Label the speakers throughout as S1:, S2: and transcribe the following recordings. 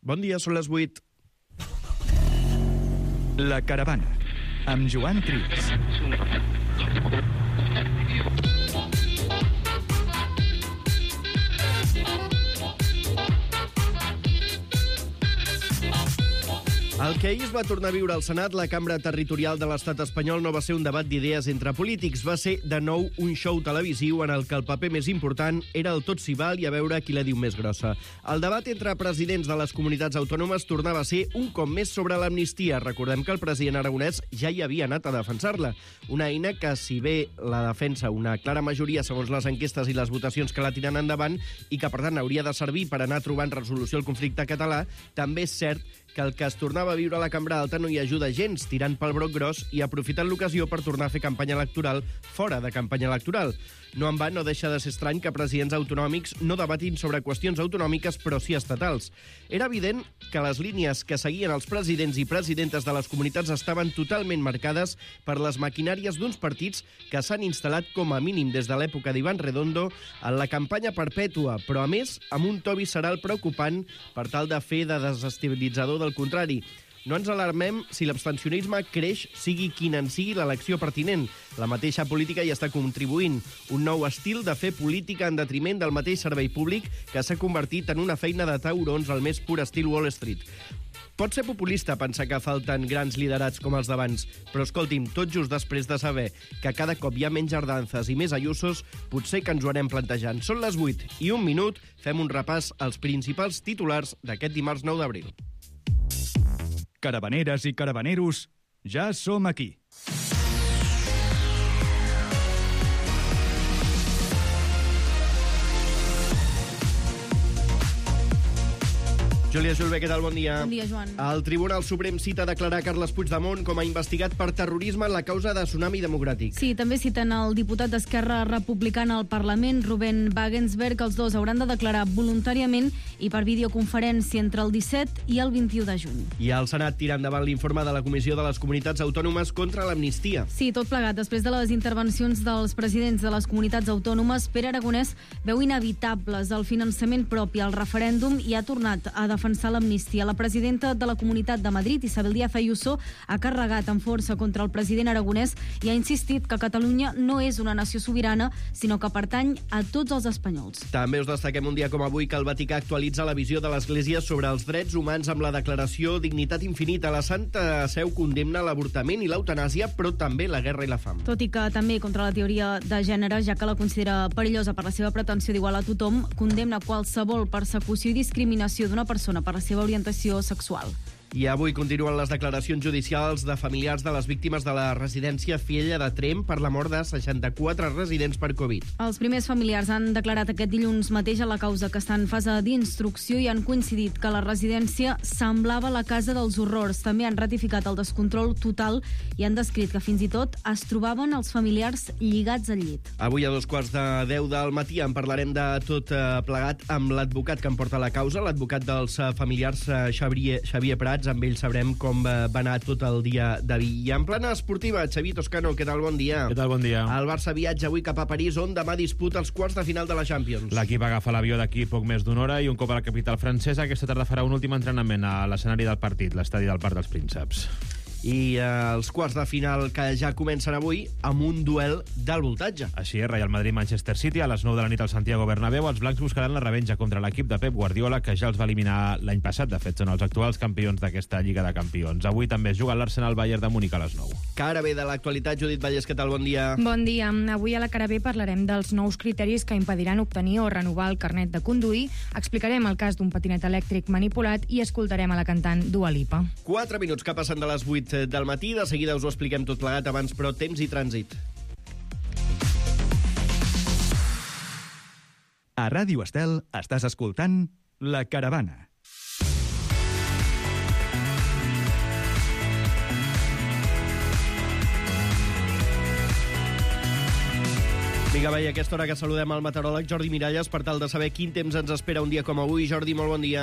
S1: Bon dia, són les 8.
S2: La Caravana, amb Joan Trias.
S1: El que ahir es va tornar a viure al Senat, la cambra territorial de l'estat espanyol, no va ser un debat d'idees entre polítics. Va ser, de nou, un show televisiu en el que el paper més important era el tot s'hi val i a veure qui la diu més grossa. El debat entre presidents de les comunitats autònomes tornava a ser un cop més sobre l'amnistia. Recordem que el president aragonès ja hi havia anat a defensar-la. Una eina que, si bé la defensa una clara majoria segons les enquestes i les votacions que la tiren endavant i que, per tant, hauria de servir per anar trobant resolució al conflicte català, també és cert que el que es tornava a viure a la cambra alta no hi ajuda gens, tirant pel broc gros i aprofitant l'ocasió per tornar a fer campanya electoral fora de campanya electoral. No en va, no deixa de ser estrany que presidents autonòmics no debatin sobre qüestions autonòmiques, però sí estatals. Era evident que les línies que seguien els presidents i presidentes de les comunitats estaven totalment marcades per les maquinàries d'uns partits que s'han instal·lat com a mínim des de l'època d'Iván Redondo en la campanya perpètua, però a més amb un to visceral preocupant per tal de fer de desestabilitzador del contrari. No ens alarmem si l'abstencionisme creix, sigui quina en sigui l'elecció pertinent. La mateixa política hi està contribuint. Un nou estil de fer política en detriment del mateix servei públic que s'ha convertit en una feina de taurons al més pur estil Wall Street. Pot ser populista pensar que falten grans liderats com els d'abans, però escolti'm, tot just després de saber que cada cop hi ha menys Ardanzas i més Ayusos, potser que ens ho anem plantejant. Són les 8 i un minut, fem un repàs als principals titulars d'aquest dimarts 9 d'abril.
S2: Caravaneres i caravaneros, ja som aquí.
S1: Júlia Julve, què tal? Bon dia.
S3: Bon dia, Joan.
S1: El Tribunal Suprem cita declarar Carles Puigdemont com a investigat per terrorisme en la causa de Tsunami Democràtic.
S3: Sí, també citen el diputat d'Esquerra Republicana al Parlament, Ruben Wagensberg. Els dos hauran de declarar voluntàriament i per videoconferència entre el 17 i el 21 de juny.
S1: I el Senat tira endavant l'informe de la Comissió de les Comunitats Autònomes contra l'amnistia.
S3: Sí, tot plegat. Després de les intervencions dels presidents de les comunitats autònomes, Pere Aragonès veu inevitables el finançament propi al referèndum i ha tornat a defensar l'amnistia. La presidenta de la Comunitat de Madrid, Isabel Díaz Ayuso, ha carregat amb força contra el president aragonès i ha insistit que Catalunya no és una nació sobirana, sinó que pertany a tots els espanyols.
S1: També us destaquem un dia com avui que el Vaticà actualitza la visió de l'Església sobre els drets humans amb la declaració Dignitat Infinita. La Santa Seu condemna l'avortament i l'eutanàsia, però també la guerra i la fam.
S3: Tot i que també contra la teoria de gènere, ja que la considera perillosa per la seva pretensió d'igualar a tothom, condemna qualsevol persecució i discriminació d'una persona per la seva orientació sexual.
S1: I avui continuen les declaracions judicials de familiars de les víctimes de la residència Fiella de Tremp per la mort de 64 residents per Covid.
S3: Els primers familiars han declarat aquest dilluns mateix a la causa que està en fase d'instrucció i han coincidit que la residència semblava la casa dels horrors. També han ratificat el descontrol total i han descrit que fins i tot es trobaven els familiars lligats al llit.
S1: Avui a 2:10 del matí en parlarem de tot plegat amb l'advocat que em porta la causa, l'advocat dels familiars Xavier Prats. Amb ell sabrem com va anar tot el dia d'ahir. I en plana esportiva, Xavi Toscano, què tal? Bon dia.
S4: Què tal? Bon dia.
S1: El Barça viatja avui cap a París, on demà disputa els quarts de final de la Champions.
S4: L'equip agafa l'avió d'aquí poc més d'una hora i un cop a la capital francesa aquesta tarda farà un últim entrenament a l'escenari del partit, l'estadi del Parc dels Prínceps.
S1: I els quarts de final que ja comencen avui amb un duel d'alt voltatge.
S4: Així és, Real Madrid-Manchester City a les 9 de la nit al Santiago Bernabéu. Els blancs buscaran la revenja contra l'equip de Pep Guardiola, que ja els va eliminar l'any passat. De fet, són els actuals campions d'aquesta Lliga de Campions. Avui també es juga l'Arsenal Bayern de Múnich a les 9.
S1: Cara bé de l'actualitat, Judit Vallès, què tal? Bon dia.
S5: Bon dia. Avui a la Cara B parlarem dels nous criteris que impediran obtenir o renovar el carnet de conduir, explicarem el cas d'un patinet elèctric manipulat i escoltarem a la cantant Dua Lipa.
S1: 4 minuts que passen de les 8 del matí. De seguida us ho expliquem tot plegat, abans però temps i trànsit.
S2: A Ràdio Estel estàs escoltant La Caravana.
S1: Vinga, va, i a aquesta hora que saludem el meteoròleg Jordi Miralles per tal de saber quin temps ens espera un dia com avui. Jordi, molt bon dia.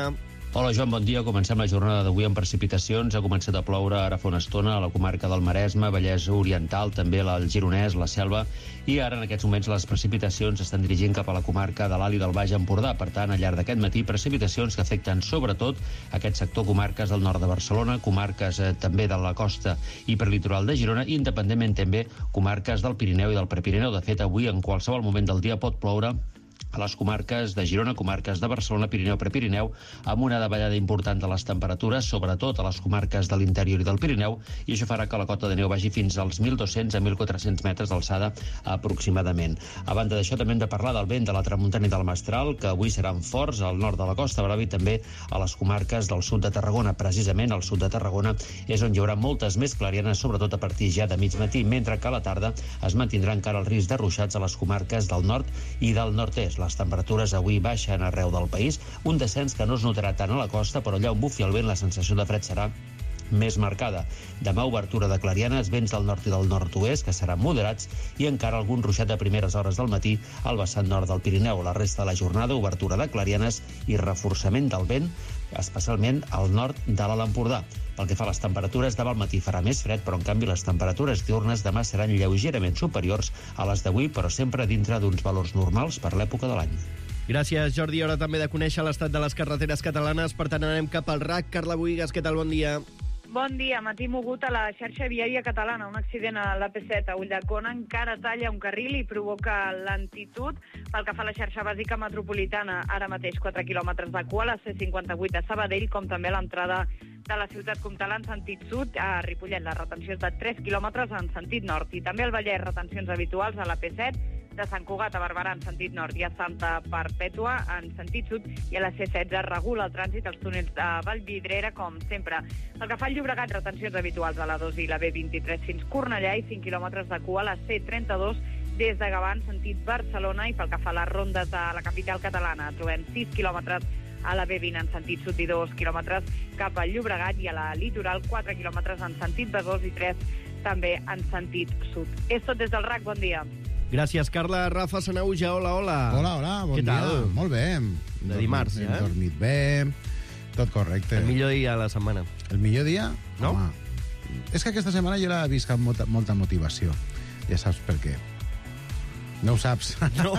S6: Hola, Joan, bon dia. Comencem la jornada d'avui amb precipitacions. Ha començat a ploure ara fa una estona a la comarca del Maresme, Vallès Oriental, també al Gironès, la Selva, i ara en aquests moments les precipitacions s'estan dirigint cap a la comarca de l'Alt i del Baix Empordà. Per tant, al llarg d'aquest matí, precipitacions que afecten sobretot aquest sector, comarques del nord de Barcelona, comarques també de la costa i prelitoral de Girona, i independentment també comarques del Pirineu i del Prepirineu. De fet, avui en qualsevol moment del dia pot ploure a les comarques de Girona, comarques de Barcelona, Pirineu, Prepirineu, amb una davallada important de les temperatures, sobretot a les comarques de l'interior i del Pirineu, i això farà que la cota de neu vagi fins als 1.200 a 1.400 metres d'alçada aproximadament. A banda d'això, també hem de parlar del vent de la tramuntana i del mestral, que avui seran forts al nord de la Costa Brava i també a les comarques del sud de Tarragona. Precisament al sud de Tarragona és on hi haurà moltes més clarianes, sobretot a partir ja de mig matí, mentre que a la tarda es mantindrà encara el risc de ruixats a les comarques del nord i del nord-est. Les temperatures avui baixen arreu del país, un descens que no es notarà tant a la costa, però allà on bufi el vent la sensació de fred serà més marcada. Demà obertura de clarianes, vents del nord i del nord-oest, que seran moderats, i encara algun ruixat a primeres hores del matí al vessant nord del Pirineu. La resta de la jornada, obertura de clarianes i reforçament del vent, especialment al nord de l'Alt Empordà. Pel que fa a les temperatures, demà al matí farà més fred, però en canvi les temperatures diurnes demà seran lleugerament superiors a les d'avui, però sempre dintre d'uns valors normals per l'època de l'any.
S1: Gràcies, Jordi. Hora també de conèixer l'estat de les carreteres catalanes. Per tant, anem cap al RAC. Carla Boïgues, què tal? Bon dia.
S7: Bon dia. Matí mogut a la xarxa viària catalana. Un accident a l'AP7 a Ulldecona encara talla un carril i provoca lentitud. Pel que fa a la xarxa bàsica metropolitana, ara mateix 4 quilòmetres de cua a la C58 a Sabadell, com també a l'entrada de la ciutat comtal en sentit sud. A Ripollet la retenció és de 3 quilòmetres en sentit nord. I també al Vallès retencions habituals a l'AP7, de Sant Cugat a Barberà en sentit nord i a Santa Perpètua en sentit sud, i a la C16 regula el trànsit als túnels de Vallvidrera, com sempre. Pel que fa al Llobregat, retencions habituals a la 2 i la B23 fins Cornellà i 5 quilòmetres de cua a la C32 des de Gavà en sentit Barcelona, i pel que fa a les rondes de la capital catalana trobem 6 quilòmetres a la B20 en sentit sud i 2 quilòmetres cap al Llobregat, i a la litoral 4 quilòmetres en sentit Besòs i 3 també en sentit sud. És tot des del RAC, bon dia.
S1: Gràcies, Carla. Rafa Sanauja, hola, hola.
S8: Hola, bon
S1: Què
S8: dia.
S1: tal?
S8: Molt bé.
S1: De dimarts,
S8: Hem dormit bé, tot correcte.
S1: El millor dia de la setmana.
S8: El millor dia?
S1: No?
S8: Home, és que aquesta setmana jo l'he vist amb molta motivació. Ja saps per què. No ho saps?
S1: No.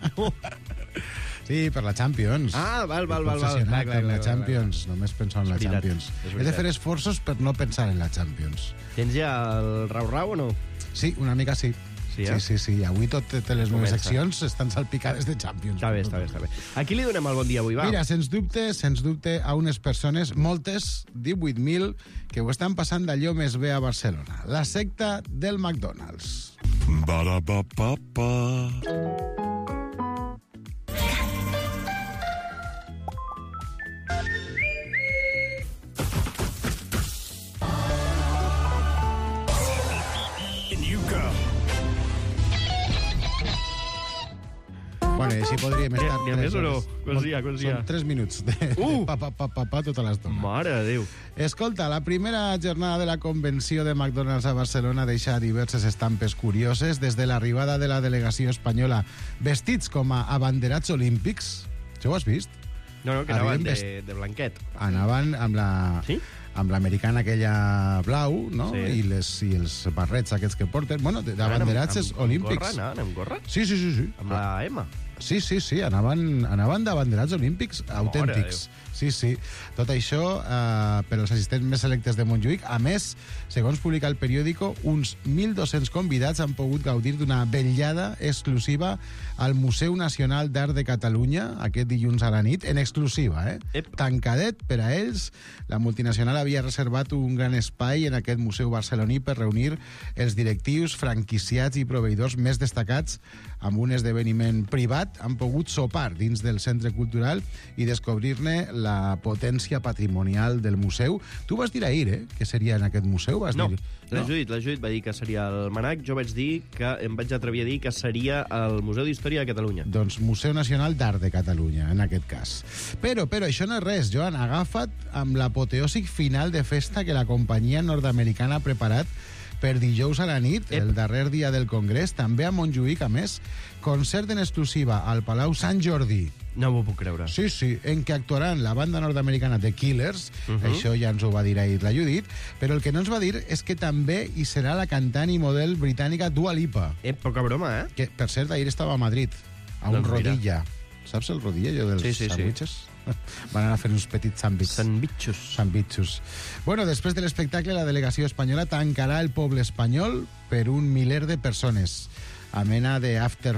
S8: Sí, per la Champions.
S1: Ah, val.
S8: Obsessionat
S1: Clar,
S8: amb la Champions. Només penso en la
S1: És veritat,
S8: Champions.
S1: és
S8: He
S1: veritat.
S8: de fer esforços per no pensar en la Champions.
S1: Tens ja el rau-rau o no?
S8: Sí, una mica sí.
S1: Sí, eh?
S8: Sí. Avui totes les meves
S1: Comença.
S8: seccions estan salpicades de Champions.
S1: Està bé. A qui li donem el bon dia avui, va?
S8: Mira, sens dubte, a unes persones, moltes, 18.000, que ho estan passant d'allò més bé a Barcelona. La secta del McDonald's. Bueno, i així podríem estar...
S1: N'hi ha més o no? Cosia.
S8: Són 3 minuts de pa tota l'estona.
S1: Mare de Déu.
S8: Escolta, la primera jornada de la convenció de McDonald's a Barcelona deixa diverses estampes curioses, des de l'arribada de la delegació espanyola vestits com a abanderats olímpics. Això ho has vist?
S1: No, que anaven de blanquet.
S8: Anaven amb la...
S1: Sí?
S8: amb l'americana aquella blau, no?
S1: Sí.
S8: I els barrets aquests que porten. Bueno, d'abanderats olímpics.
S1: Anaven amb gorra?
S8: Sí.
S1: Amb la M?
S8: Sí, anaven d'abanderats olímpics autèntics. Sí. Tot això per als assistents més selectes de Montjuïc. A més, segons publica el periòdico, uns 1.200 convidats han pogut gaudir d'una vetllada exclusiva al Museu Nacional d'Art de Catalunya aquest dilluns a la nit, en exclusiva, Tancadet per a ells. La multinacional havia reservat un gran espai en aquest museu barceloní per reunir els directius, franquiciats i proveïdors més destacats amb un esdeveniment privat. Han pogut sopar dins del centre cultural i descobrir-ne la potència patrimonial del museu. Tu vas dir ahir, que seria en aquest museu?
S1: No, la Judit va dir que seria el MNAC. Jo vaig dir que em vaig atrevir a dir que seria el Museu d'Història de Catalunya.
S8: Doncs Museu Nacional d'Art de Catalunya, en aquest cas. Però això no és res, Joan. Agafa't amb l'apoteòsic final de festa que la companyia nord-americana ha preparat per dijous a la nit, el darrer dia del Congrés, també a Montjuïc, a més, concert en exclusiva al Palau Sant Jordi.
S1: No m'ho puc creure.
S8: Sí, en què actuaran la banda nord-americana The Killers, això ja ens ho va dir ahir la Judit, però el que no ens va dir és que també hi serà la cantant i model britànica Dua Lipa.
S1: Poca broma,
S8: Que, per cert, ahir estava a Madrid, a un rodilla. Saps el rodilla, allò dels sandwiches? Van anar a fer uns petits sandwichos. Bueno, després de l'espectacle, la delegació espanyola tancarà el poble espanyol per 1 miler de persones. A mena de after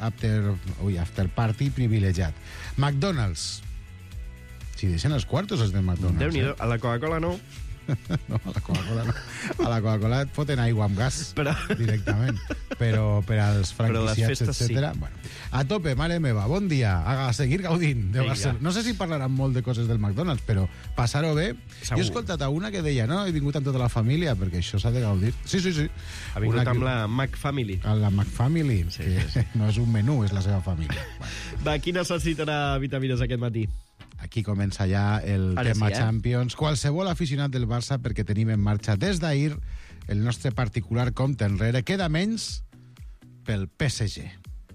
S8: party privilegiat. McDonald's. Si deixen els quartos els del McDonald's.
S1: Déu-n'hi-do. A la Coca-Cola no.
S8: No, a la Coca-Cola no. A la Coca-Cola et foten aigua amb gas directament. Però per als franquiciats, etcètera. Sí. Bueno, a tope, mare meva, bon dia. A seguir gaudint de Barcelona. No sé si parlaran molt de coses del McDonald's, però passar-ho bé. Segur. Jo he escoltat a una que deia, no, he vingut amb tota la família, perquè això s'ha de gaudir. Sí.
S1: Ha vingut amb la McFamily.
S8: Amb la McFamily, que no és un menú, és la seva família.
S1: Va, qui necessitarà vitamines aquest matí?
S8: Aquí comença ja el tema Champions. Qualsevol aficionat del Barça, perquè tenim en marxa des d'ahir el nostre particular compte enrere. Queda menys pel PSG.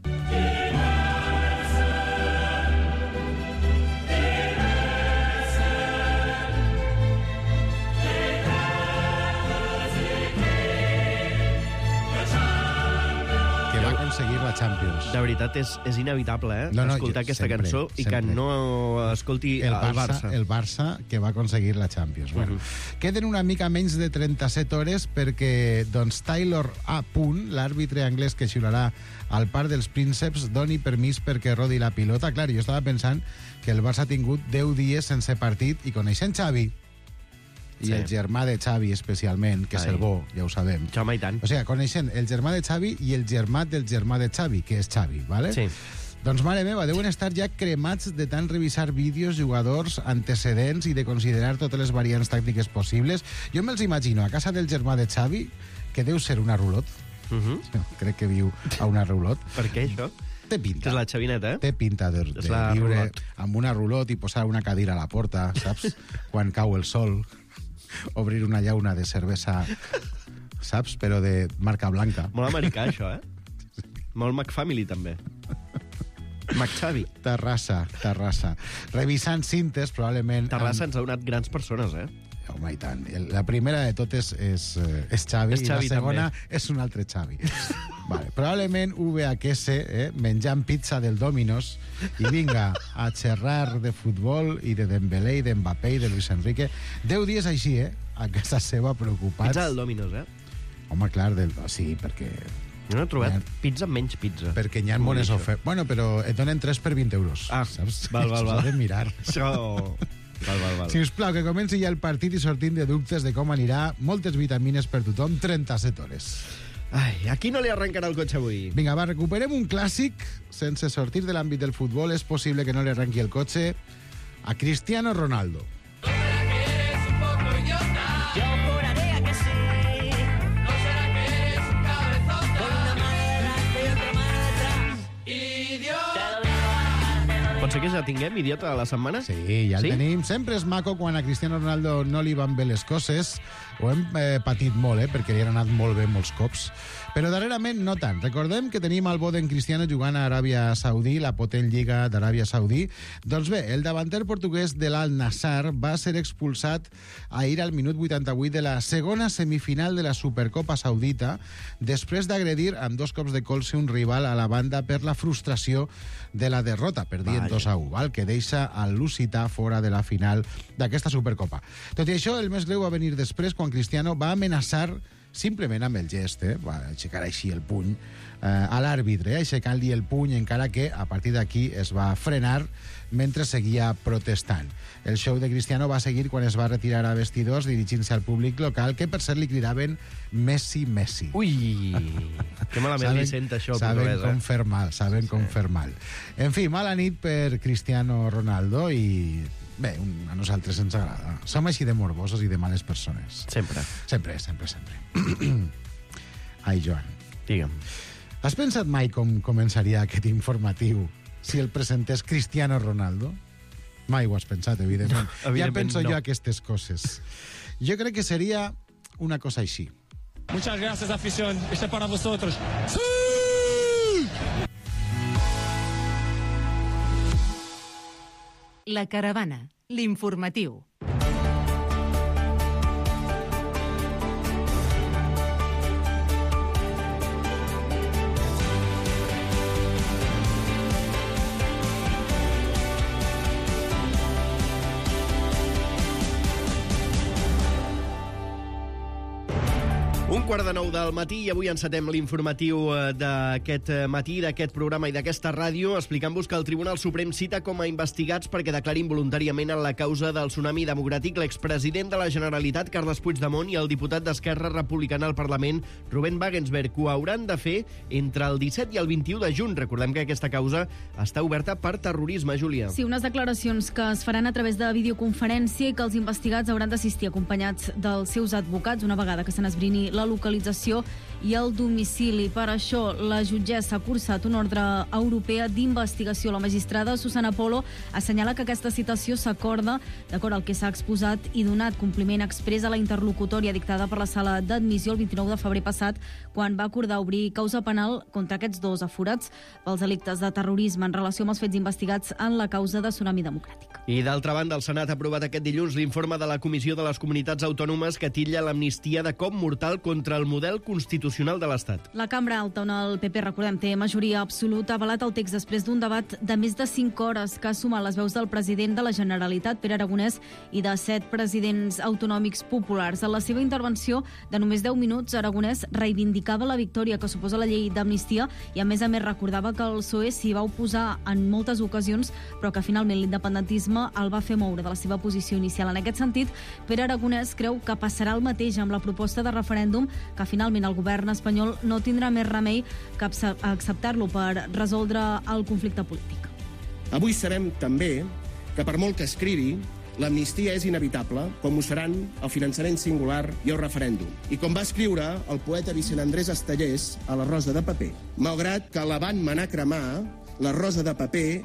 S8: Seguir la Champions.
S1: De veritat, és inevitable, escoltar aquesta cançó i que no escolti el Barça.
S8: El Barça que va aconseguir la Champions. Bueno, queden una mica menys de 37 hores perquè Taylor A. l'àrbitre anglès que xiularà al Parc dels Prínceps, doni permís perquè rodi la pilota. Clar, jo estava pensant que el Barça ha tingut 10 dies sense partit i coneixent Xavi, i el germà de Xavi especialment, que és el bo, ja ho sabem.
S1: Home, i tant.
S8: O sigui, coneixent el germà de Xavi i el germà del germà de Xavi, que és Xavi, ¿vale?
S1: Sí.
S8: Doncs, mare meva, deuen estar ja cremats de tant revisar vídeos, jugadors, antecedents i de considerar totes les variants tàctiques possibles. Jo me'ls imagino a casa del germà de Xavi, que deu ser una rulot. Crec que viu a una rulot.
S1: Per què, això?
S8: Té pinta.
S1: Que és la xavineta,
S8: Té pinta de viure amb una rulot i posar una cadira a la porta, saps? Quan cau el sol. Obrir una llauna de cervesa, saps? Però de marca blanca.
S1: Molt americà, això, Molt McFamily, també. McXavi.
S8: Terrassa. Revisant cintes, probablement...
S1: Terrassa ens ha donat grans persones,
S8: Home, i tant. La primera de totes és Xavi, i la segona també és un altre Xavi. Vale. Probablement VHS, menjant pizza del Domino's, i vinga a xerrar de futbol i de Dembélé i d'Mbappé i de Luis Enrique. 10 dies així, a casa seva, preocupats.
S1: Pizza del Domino's,
S8: Home, clar, sí, perquè...
S1: Jo no he trobat pizza amb menys pizza.
S8: Perquè hi ha bones ofertes. Bueno, però et donen 3 per 20 euros. Saps?
S1: Val.
S8: S'ha de mirar.
S1: Això... Val.
S8: Si us plau, que comenci ja el partit i sortim de dubtes de com anirà. Moltes vitamines per tothom, 37 hores.
S1: Ai, a qui no li arrencarà el cotxe avui?
S8: Vinga, va, recuperem un clàssic. Sense sortir de l'àmbit del futbol, és possible que no li arrenqui el cotxe a Cristiano Ronaldo.
S1: Pot ser que ja tinguem idiota a la setmana?
S8: Sí, ja el tenim. Sempre és maco quan a Cristiano Ronaldo no li van bé les coses. Ho hem patit molt, perquè li han anat molt bé molts cops. Però darrerament no tant. Recordem que tenim el bo d'en Cristiano jugant a Aràbia Saudí, la potent lliga d'Aràbia Saudí. Doncs bé, el davanter portuguès de l'Al-Nassr va ser expulsat ahir al minut 88 de la segona semifinal de la Supercopa Saudita després d'agredir amb 2 cops de colze un rival a la banda per la frustració de la derrota, perdient 2-1, que deixa el Lusità fora de la final d'aquesta Supercopa. Tot i això, el més greu va venir després quan Cristiano va amenaçar simplement amb el gest, va aixecar així el puny a l'àrbitre, aixecant-li el puny, encara que a partir d'aquí es va frenar mentre seguia protestant. El show de Cristiano va seguir quan es va retirar a vestidors dirigint-se al públic local, que per cert li cridaven Messi, Messi.
S1: Ui, que malament li sent això.
S8: Saben com fer mal. En fi, mala nit per Cristiano Ronaldo i... Bé, a nosaltres ens agrada. Som així de morbosos i de males persones.
S1: Sempre.
S8: Ai, Joan.
S1: Digue'm.
S8: Has pensat mai com començaria aquest informatiu si el presentés Cristiano Ronaldo? Mai ho has pensat, evidentment.
S1: No,
S8: ja penso jo aquestes coses. Jo crec que seria una cosa així.
S9: Muchas gracias, afición. Este es para vosotros. ¡Sí!
S10: La Caravana, l'informatiu.
S1: Un quart de 9 del matí i avui encetem l'informatiu d'aquest matí, d'aquest programa i d'aquesta ràdio, explicant-vos que el Tribunal Suprem cita com a investigats perquè declarin voluntàriament en la causa del tsunami democràtic l'expresident de la Generalitat, Carles Puigdemont, i el diputat d'Esquerra Republicana al Parlament, Rubén Wagensberg. Ho hauran de fer entre el 17 i el 21 de juny. Recordem que aquesta causa està oberta per terrorisme, Júlia.
S3: Sí, unes declaracions que es faran a través de videoconferència i que els investigats hauran d'assistir acompanyats dels seus advocats una vegada que se n'esbrini la localització i el domicili. Per això, la jutgessa ha cursat una ordre europea d'investigació. La magistrada Susana Polo assenyala que aquesta citació s'acorda d'acord al que s'ha exposat i donat compliment exprés a la interlocutòria dictada per la sala d'admissió el 29 de febrer passat, quan va acordar obrir causa penal contra aquests dos aforats pels delictes de terrorisme en relació amb els fets investigats en la causa de tsunami democràtic.
S1: I d'altra banda, el Senat ha aprovat aquest dilluns l'informe de la Comissió de les Comunitats Autònomes que titlla l'amnistia de cop mortal contra el model constitucional de l'Estat.
S3: La Cambra Alta, on el PP, recordem, té majoria absoluta, ha avalat el text després d'un debat de més de 5 hores que ha sumat les veus del president de la Generalitat, Pere Aragonès, i de 7 presidents autonòmics populars. En la seva intervenció de només 10 minuts, Aragonès reivindicava la victòria que suposa la llei d'amnistia i, a més recordava que el PSOE s'hi va oposar en moltes ocasions, però que finalment l'independentisme el va fer moure de la seva posició inicial. En aquest sentit, Pere Aragonès creu que passarà el mateix amb la proposta de referèndum, que finalment el govern espanyol no tindrà més remei que acceptar-lo per resoldre el conflicte polític.
S11: Avui sabem també que per molt que escrivi, l'amnistia és inevitable, com ho seran el finançament singular i el referèndum. I com va escriure el poeta Vicent Andrés Estellés a La rosa de paper, malgrat que la van manar cremar, la rosa de paper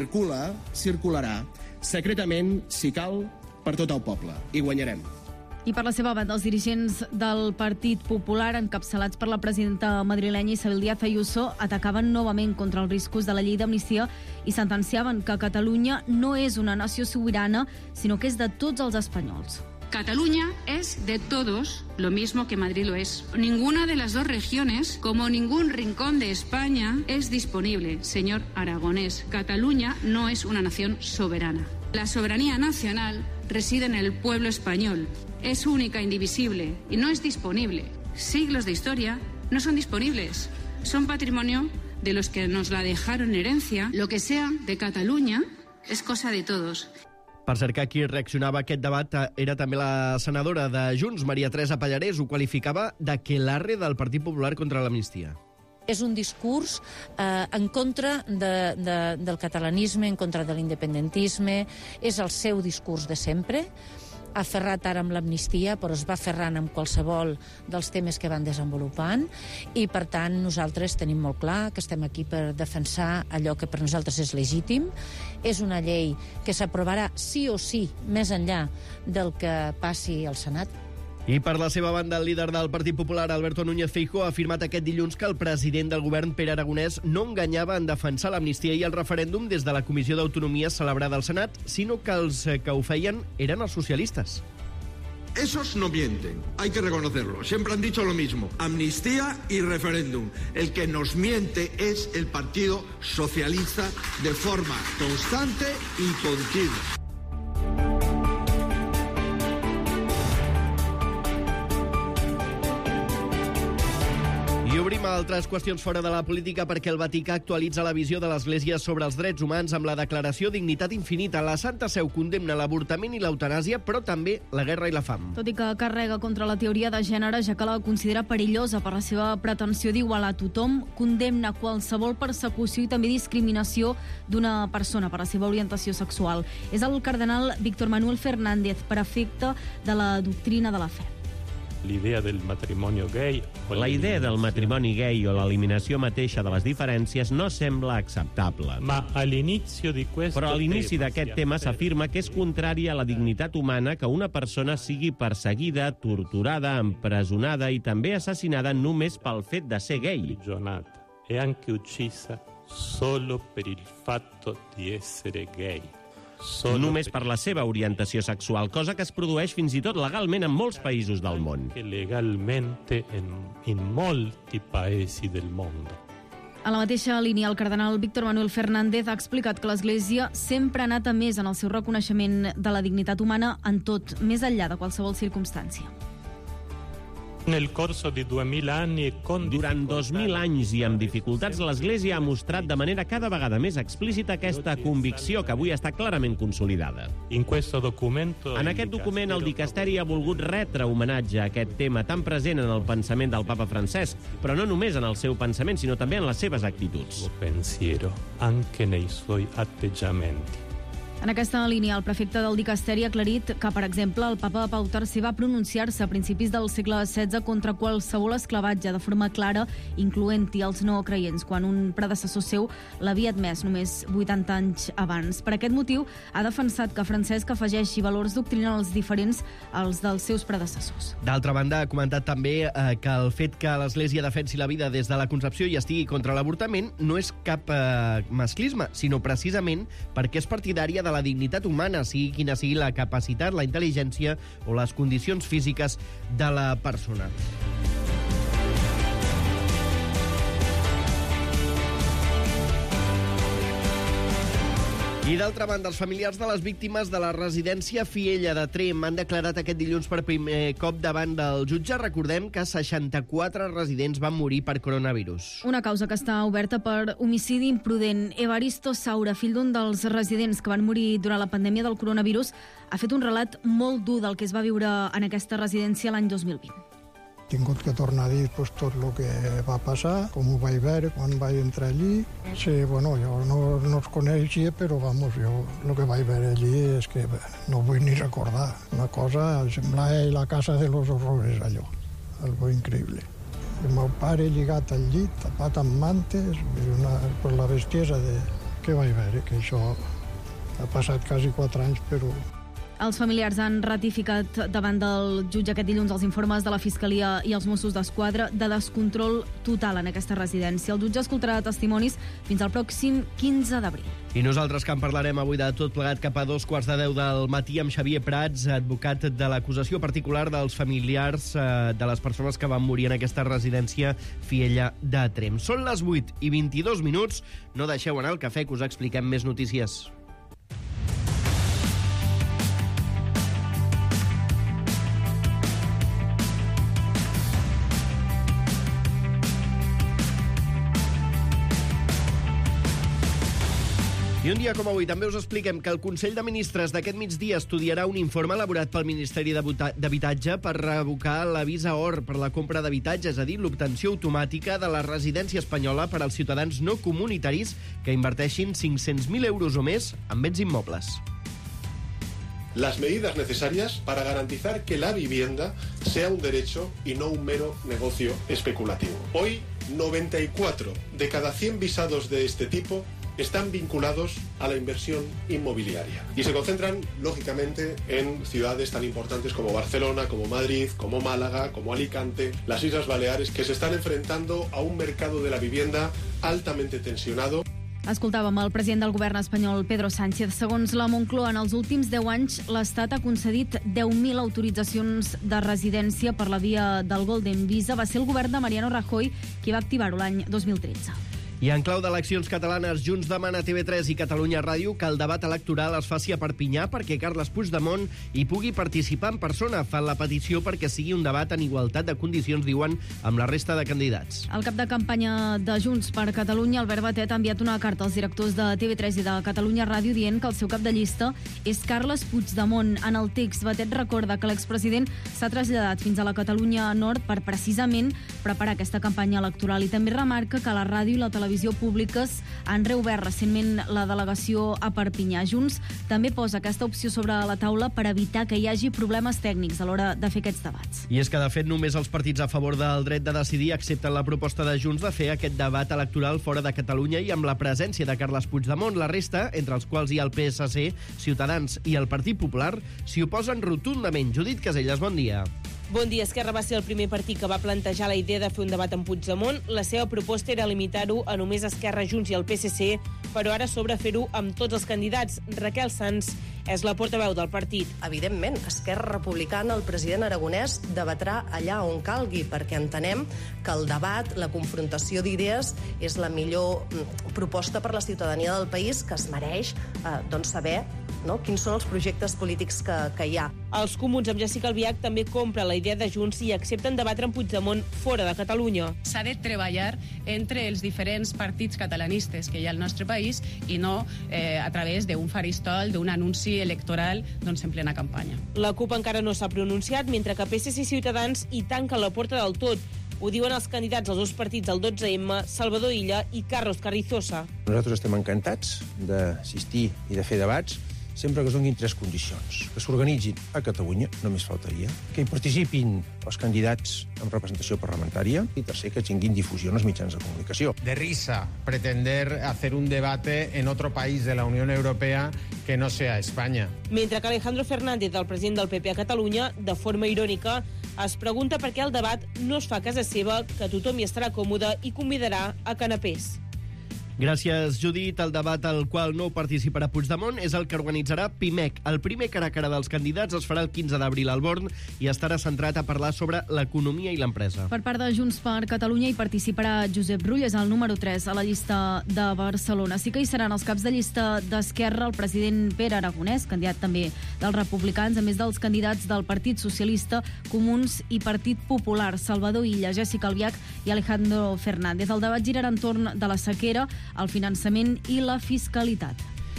S11: circularà, secretament, si cal, per tot el poble. I guanyarem.
S3: I per la seva banda, els dirigents del Partit Popular, encapçalats per la presidenta madrilenya Isabel Díaz Ayuso, atacaven novament contra els riscos de la llei d'amnistia i sentenciaven que Catalunya no és una nació sobirana, sinó que és de tots els espanyols.
S12: Cataluña es de todos, lo mismo que Madrid lo es. Ninguna de las dos regiones, como ningún rincón de España, es disponible, señor Aragonés. Cataluña no es una nación soberana. La soberanía nacional reside en el pueblo español. Es única, indivisible y no es disponible. Siglos de historia no son disponibles. Son patrimonio de los que nos la dejaron en herencia. Lo que sea de Cataluña es cosa de todos.
S1: Per cert, que qui reaccionava a aquest debat era també la senadora de Junts, Maria Teresa Pallarès. Ho qualificava d'aquelarre del Partit Popular contra l'amnistia.
S13: És un discurs en contra del catalanisme, en contra de l'independentisme. És el seu discurs de sempre. Ha aferrat ara amb l'amnistia, però es va aferrant amb qualsevol dels temes que van desenvolupant, i per tant nosaltres tenim molt clar que estem aquí per defensar allò que per nosaltres és legítim. És una llei que s'aprovarà sí o sí, més enllà del que passi al Senat.
S1: I per la seva banda, el líder del Partit Popular, Alberto Núñez Feijóo, ha afirmat aquest dilluns que el president del govern, Pere Aragonès, no enganyava en defensar l'amnistia i el referèndum des de la Comissió d'Autonomia celebrada al Senat, sinó que els que ho feien eren els socialistes.
S14: Esos no mienten, hay que reconocerlo. Siempre han dicho lo mismo, amnistía y referéndum. El que nos miente es el Partido Socialista de forma constante y continua.
S1: I obrim altres qüestions fora de la política perquè el Vaticà actualitza la visió de l'Església sobre els drets humans amb la declaració Dignitat Infinita. La Santa Seu condemna l'avortament i l'eutanàsia, però també la guerra i la fam.
S3: Tot i que carrega contra la teoria de gènere, ja que la considera perillosa per la seva pretensió d'igualar a tothom, condemna qualsevol persecució i també discriminació d'una persona per la seva orientació sexual. És el cardenal Víctor Manuel Fernández, prefecte de la doctrina de la fe.
S15: l'idea del matrimoni gay...
S16: La idea del matrimoni gay o l'eliminació mateixa de les diferències no sembla acceptable. Però a l'inici d'aquest tema s'afirma que és contrari a la dignitat humana que una persona sigui perseguida, torturada, empresonada i també assassinada només pel fet de ser gay.
S15: E anche uccisa solo per il fatto di essere gay.
S16: Només per la seva orientació sexual, cosa que es produeix fins i tot legalment en molts països del món.
S15: Legalmente en molti paesi del mondo.
S3: A la mateixa línia, el cardenal Víctor Manuel Fernández ha explicat que l'Església sempre ha anat a més en el seu reconeixement de la dignitat humana en tot, més enllà de qualsevol circumstància.
S16: Durant 2.000 anys i amb dificultats, l'Església ha mostrat de manera cada vegada més explícita aquesta convicció que avui està clarament consolidada. En aquest document, el dicasteri ha volgut retre homenatge a aquest tema tan present en el pensament del papa Francesc, però no només en el seu pensament, sinó també en les seves actituds.
S15: Pensiero, anche nei suoi atteggiamenti.
S3: En aquesta línia, el prefecte del dicasteri ha aclarit que, per exemple, el papa Pau III va pronunciar-se a principis del segle XVI contra qualsevol esclavatge de forma clara, incloent-hi els no creients, quan un predecessor seu l'havia admès només 80 anys abans. Per aquest motiu, ha defensat que Francesc afegeixi valors doctrinals diferents als dels seus predecessors.
S1: D'altra banda, ha comentat també que el fet que l'Església defensi la vida des de la concepció i estigui contra l'avortament no és cap masclisme, sinó precisament perquè és partidària de la dignitat humana, sigui quina sigui la capacitat, la intel·ligència o les condicions físiques de la persona. I d'altra banda, els familiars de les víctimes de la residència Fiella de Tremp han declarat aquest dilluns per primer cop davant del jutge. Recordem que 64 residents van morir per coronavirus.
S3: Una causa que està oberta per homicidi imprudent. Evaristo Saura, fill d'un dels residents que van morir durant la pandèmia del coronavirus, ha fet un relat molt dur del que es va viure en aquesta residència l'any 2020.
S17: He tingut que tornar a dir tot el que va passar, com ho vaig veure quan vaig entrar allí. Sí, bueno, jo no els coneixia, però vamos, jo el que vaig veure allí és que no vull ni recordar. Una cosa, semblava la casa de los horrores, allò. Algo increïble. El meu pare lligat al llit, tapat amb mantes, per la bestiesa que vaig veure, que això ha passat quasi 4 anys, però...
S3: Els familiars han ratificat davant del jutge aquest dilluns els informes de la Fiscalia i els Mossos d'Esquadra de descontrol total en aquesta residència. El jutge escoltarà testimonis fins al pròxim 15 d'abril.
S1: I nosaltres que en parlarem avui de tot plegat cap a 2:15 del matí amb Xavier Prats, advocat de l'acusació particular dels familiars de les persones que van morir en aquesta residència Fiella de Tremp. Són les 8:22. No deixeu anar el cafè, que us expliquem més notícies. I un dia com avui també us expliquem que el Consell de Ministres d'aquest migdia estudiarà un informe elaborat pel Ministeri d'Habitatge per revocar la visa OR per la compra d'habitatge, és a dir, l'obtenció automàtica de la residència espanyola per als ciutadans no comunitaris que inverteixin 500.000 euros o més en béns immobles.
S18: Las medidas necesarias para garantizar que la vivienda sea un derecho y no un mero negocio especulativo. Hoy, 94 de cada 100 visados de este tipo están vinculados a la inversión inmobiliaria y se concentran, lógicamente, en ciudades tan importantes como Barcelona, como Madrid, como Málaga, como Alicante, las Islas Baleares, que se están enfrentando a un mercado de la vivienda altamente tensionado.
S3: Escoltàvem el president del govern espanyol, Pedro Sánchez. Segons la Moncloa, en els últims 10 anys, l'Estat ha concedit 10.000 autoritzacions de residència per la via del Golden Visa. Va ser el govern de Mariano Rajoy qui va activar-ho l'any 2013.
S1: I en clau d'eleccions catalanes, Junts demana a TV3 i Catalunya Ràdio que el debat electoral es faci a Perpinyà perquè Carles Puigdemont hi pugui participar en persona. Fan la petició perquè sigui un debat en igualtat de condicions, diuen, amb la resta de candidats.
S3: El cap de campanya de Junts per Catalunya, Albert Batet, ha enviat una carta als directors de TV3 i de Catalunya Ràdio dient que el seu cap de llista és Carles Puigdemont. En el text, Batet recorda que l'expresident s'ha traslladat fins a la Catalunya Nord per precisament preparar aquesta campanya electoral i també remarca que la ràdio i la televisió televisió públiques han reobert recentment la delegació a Perpinyà. Junts també posa aquesta opció sobre la taula per evitar que hi hagi problemes tècnics a l'hora de fer aquests debats.
S1: I és que, de fet, només els partits a favor del dret de decidir accepten la proposta de Junts de fer aquest debat electoral fora de Catalunya i amb la presència de Carles Puigdemont. La resta, entre els quals hi ha el PSC, Ciutadans i el Partit Popular, s'hi oposen rotundament. Judit Caselles, bon dia.
S19: Bon dia. Esquerra va ser el primer partit que va plantejar la idea de fer un debat amb Puigdemont. La seva proposta era limitar-ho a només Esquerra, Junts i el PSC, però ara sobre fer-ho amb tots els candidats. Raquel Sans és la portaveu del partit.
S20: Evidentment, Esquerra Republicana, el president Aragonès, debatrà allà on calgui, perquè entenem que el debat, la confrontació d'idees, és la millor proposta per la ciutadania del país, que es mereix saber quins són els projectes polítics que hi ha.
S19: Els comuns amb Jessica Albiach també compren la idea de Junts i accepten debatre amb Puigdemont fora de Catalunya.
S21: S'ha de treballar entre els diferents partits catalanistes que hi ha al nostre país i no a través d'un faristol, d'un anunci electoral en plena campanya.
S19: La CUP encara no s'ha pronunciat, mentre que PSC i Ciutadans hi tanquen la porta del tot. Ho diuen els candidats als dos partits del 12M, Salvador Illa i Carlos Carrizosa.
S22: Nosaltres estem encantats d'assistir i de fer debats sempre que es donin tres condicions. Que s'organitzin a Catalunya, només faltaria, que hi participin els candidats amb representació parlamentària i tercer, que tinguin difusió en els mitjans de comunicació.
S23: De risa pretender hacer un debate en otro país de la Unión Europea que no sea España.
S19: Mentre que Alejandro Fernández, el president del PP a Catalunya, de forma irònica, es pregunta per què el debat no es fa a casa seva, que tothom hi estarà còmode i convidarà a canapés.
S1: Gràcies, Judit. El debat al qual no participarà Puigdemont és el que organitzarà PIMEC. El primer cara a cara dels candidats es farà el 15 d'abril al Born i estarà centrat a parlar sobre l'economia i l'empresa.
S3: Per part de Junts per Catalunya hi participarà Josep Rull, és el número 3 a la llista de Barcelona. Sí que hi seran els caps de llista d'Esquerra, el president Pere Aragonès, candidat també dels republicans, a més dels candidats del Partit Socialista, Comuns i Partit Popular, Salvador Illa, Jessica Albiach i Alejandro Fernández. El debat girarà entorn de la sequera, el finançament i la fiscalitat.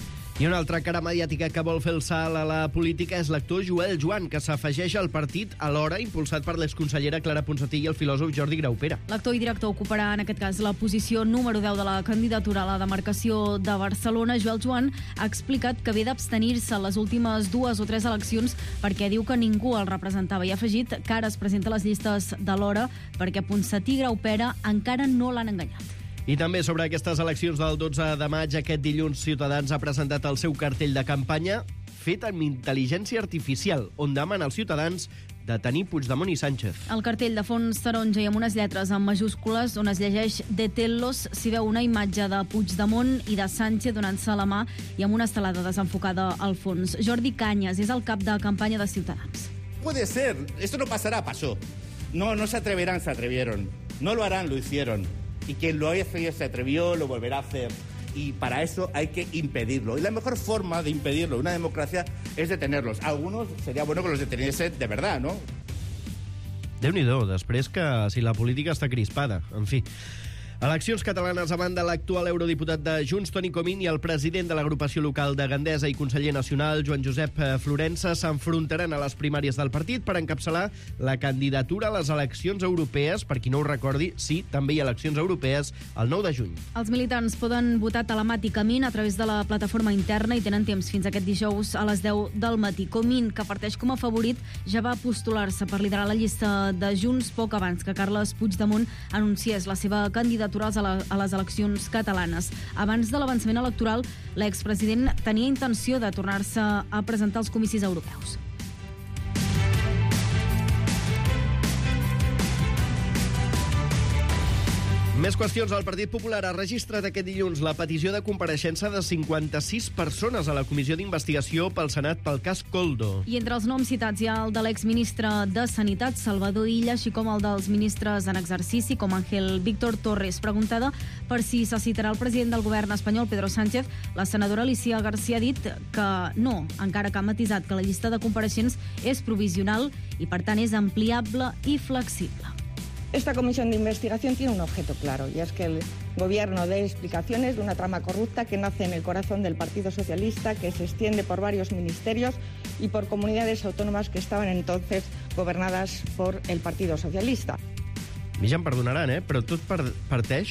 S1: I una altra cara mediàtica que vol fer el salt a la política és l'actor Joel Joan, que s'afegeix al partit alhora impulsat per l'exconsellera Clara Ponsatí i el filòsof Jordi Graupera.
S3: L'actor i director ocuparà en aquest cas la posició número 10 de la candidatura a la demarcació de Barcelona. Joel Joan ha explicat que ve d'abstenir-se a les últimes 2 o 3 eleccions perquè diu que ningú el representava i ha afegit que ara es presenta a les llistes de l'hora perquè Ponsatí i Graupera encara no l'han enganyat.
S1: I també sobre aquestes eleccions del 12 de maig, aquest dilluns Ciutadans ha presentat el seu cartell de campanya fet amb intel·ligència artificial, on demana als ciutadans detenir Puigdemont i Sánchez.
S3: El cartell de fons taronja i amb unes lletres en majúscules on es llegeix «Detenlos» s'hi veu una imatge de Puigdemont i de Sánchez donant-se la mà i amb una estelada desenfocada al fons. Jordi Cañas és el cap de campanya de Ciutadans.
S24: Puede ser, esto no pasará, pasó. No se atreverán, se atrevieron. No lo harán, lo hicieron. Y quien lo hizo se atrevió, lo volverá a hacer. Y para eso hay que impedirlo. Y la mejor forma de impedirlo en una democracia es detenerlos. Algunos sería bueno que los deteniesen de verdad, ¿no?
S1: Déu-n'hi-do, després que si la política està crispada. En fi. Eleccions catalanes a banda, l'actual eurodiputat de Junts, Toni Comín, i el president de l'agrupació local de Gandesa i conseller nacional, Joan Josep Florença, s'enfrontaran a les primàries del partit per encapçalar la candidatura a les eleccions europees. Per qui no ho recordi, sí, també hi ha eleccions europees el 9 de juny.
S3: Els militants poden votar telemàticament a través de la plataforma interna i tenen temps fins aquest dijous a les 10 del matí. Comín, que parteix com a favorit, ja va postular-se per liderar la llista de Junts poc abans que Carles Puigdemont anunciés la seva candidatura a les eleccions catalanes. Abans de l'avançament electoral, l'expresident tenia intenció de tornar-se a presentar als comicis europeus.
S1: Més qüestions. El Partit Popular ha registrat aquest dilluns la petició de compareixença de 56 persones a la comissió d'investigació pel Senat pel cas Koldo.
S3: I entre els noms citats hi ha el de l'exministre de Sanitat, Salvador Illa, així com el dels ministres en exercici, com Ángel Víctor Torres. Preguntada per si se citarà el president del govern espanyol, Pedro Sánchez, la senadora Alicia García ha dit que no, encara que ha matisat que la llista de compareixents és provisional i, per tant, és ampliable i flexible.
S25: Esta comisión de investigación tiene un objeto claro, y es que el gobierno dé explicaciones de una trama corrupta que nace en el corazón del Partido Socialista, que se extiende por varios ministerios y por comunidades autónomas que estaban entonces gobernadas por el Partido Socialista.
S1: A mi ja em perdonaran, però tot parteix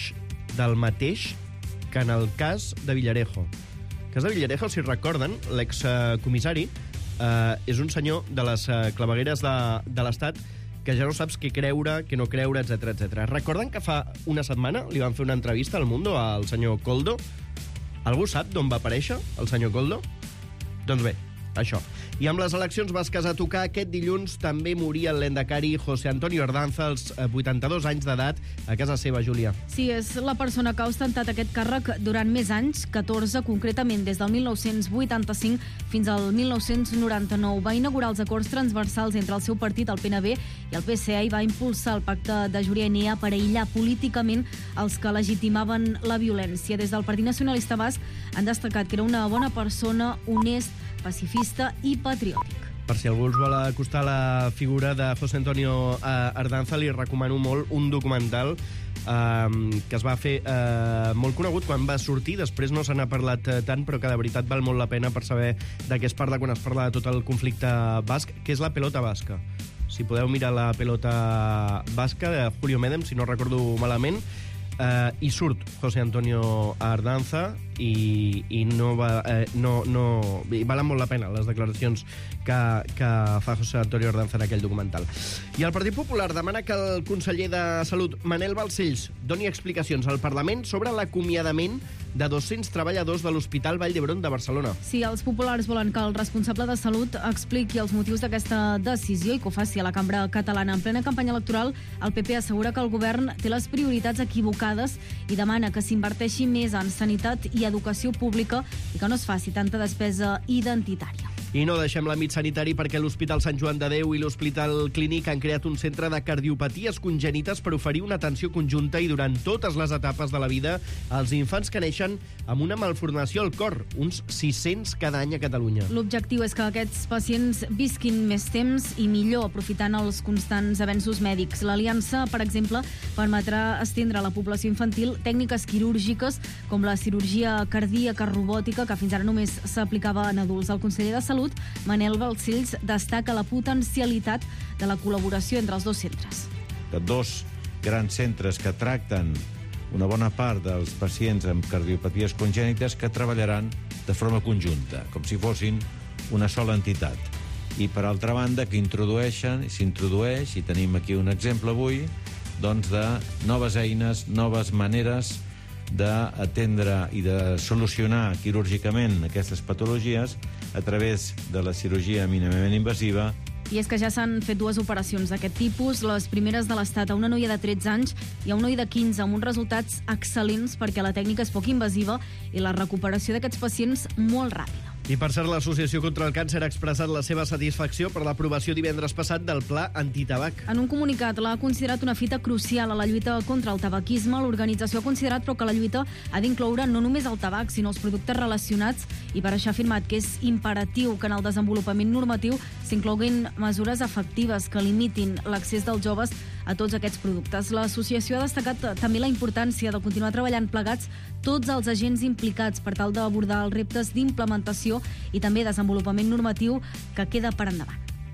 S1: del mateix que en el cas de Villarejo. El cas de Villarejo, si recorden, l'excomissari és un senyor de les clavegueres de l'Estat que ja no saps què creure, què no creure, etc. Recorden que fa una setmana li van fer una entrevista al Mundo al senyor Koldo? Algú sap d'on va aparèixer el senyor Koldo? Doncs bé, això. I amb les eleccions basques a tocar, aquest dilluns també moria el lendakari José Antonio Ardanza, als 82 anys d'edat, a casa seva, Júlia.
S3: Sí, és la persona que ha ostentat aquest càrrec durant més anys, 14, concretament des del 1985 fins al 1999. Va inaugurar els acords transversals entre el seu partit, el PNB, i el PSE, i va impulsar el pacte de Juria-Enea per aïllar políticament els que legitimaven la violència. Des del Partit Nacionalista Basc han destacat que era una bona persona, honest, pacifista i patriòtic.
S1: Per si algú us vol acostar la figura de José Antonio Ardanza, li recomano molt un documental que es va fer molt conegut quan va sortir, després no se n'ha parlat tant, però que de veritat val molt la pena per saber de què es parla quan es parla de tot el conflicte basc, que és la pelota basca. Si podeu mirar la pelota basca de Julio Medem, si no recordo malament, i surt José Antonio Ardanza i no valen molt la pena les declaracions que fa José Antonio Ardanza en aquell documental. I el Partit Popular demana que el conseller de Salut, Manel Balcells, doni explicacions al Parlament sobre l'acomiadament de 200 treballadors de l'Hospital Vall d'Hebron de Barcelona.
S3: Sí, els populars volen que el responsable de Salut expliqui els motius d'aquesta decisió i que ho faci a la cambra catalana. En plena campanya electoral, el PP assegura que el govern té les prioritats equivocades i demana que s'inverteixi més en sanitat i educació pública i que no es faci tanta despesa identitària.
S1: I no deixem l'àmbit sanitari perquè l'Hospital Sant Joan de Déu i l'Hospital Clínic han creat un centre de cardiopaties congènites per oferir una atenció conjunta i durant totes les etapes de la vida als infants que neixen amb una malformació al cor, uns 600 cada any a Catalunya.
S3: L'objectiu és que aquests pacients visquin més temps i millor, aprofitant els constants avenços mèdics. L'Aliança, per exemple, permetrà estendre a la població infantil tècniques quirúrgiques com la cirurgia cardíaca robòtica, que fins ara només s'aplicava en adults. El conseller de Salut, Manel Balcells, destaca la potencialitat de la col·laboració entre els dos centres.
S2: Dos grans centres que tracten una bona part dels pacients amb cardiopaties congènites que treballaran de forma conjunta, com si fossin una sola entitat. I, per altra banda, que s'introdueix, i tenim aquí un exemple avui, doncs de noves eines, noves maneres d'atendre i de solucionar quirúrgicament aquestes patologies a través de la cirurgia mínimament invasiva.
S3: I és que ja s'han fet dues operacions d'aquest tipus, les primeres de l'Estat a una noia de 13 anys i a un noi de 15, amb uns resultats excel·lents perquè la tècnica és poc invasiva i la recuperació d'aquests pacients molt ràpida.
S1: I per cert, l'Associació contra el Càncer ha expressat la seva satisfacció per l'aprovació divendres passat del Pla Antitabac.
S3: En un comunicat l'ha considerat una fita crucial a la lluita contra el tabaquisme. L'organització ha considerat, però, que la lluita ha d'incloure no només el tabac, sinó els productes relacionats, i per això ha afirmat que és imperatiu que en el desenvolupament normatiu s'incloguin mesures efectives que limitin l'accés dels joves a tots aquests productes. L'associació ha destacat també la importància de continuar treballant plegats tots els agents implicats per tal d'abordar els reptes d'implementació i també desenvolupament normatiu que queda per endavant.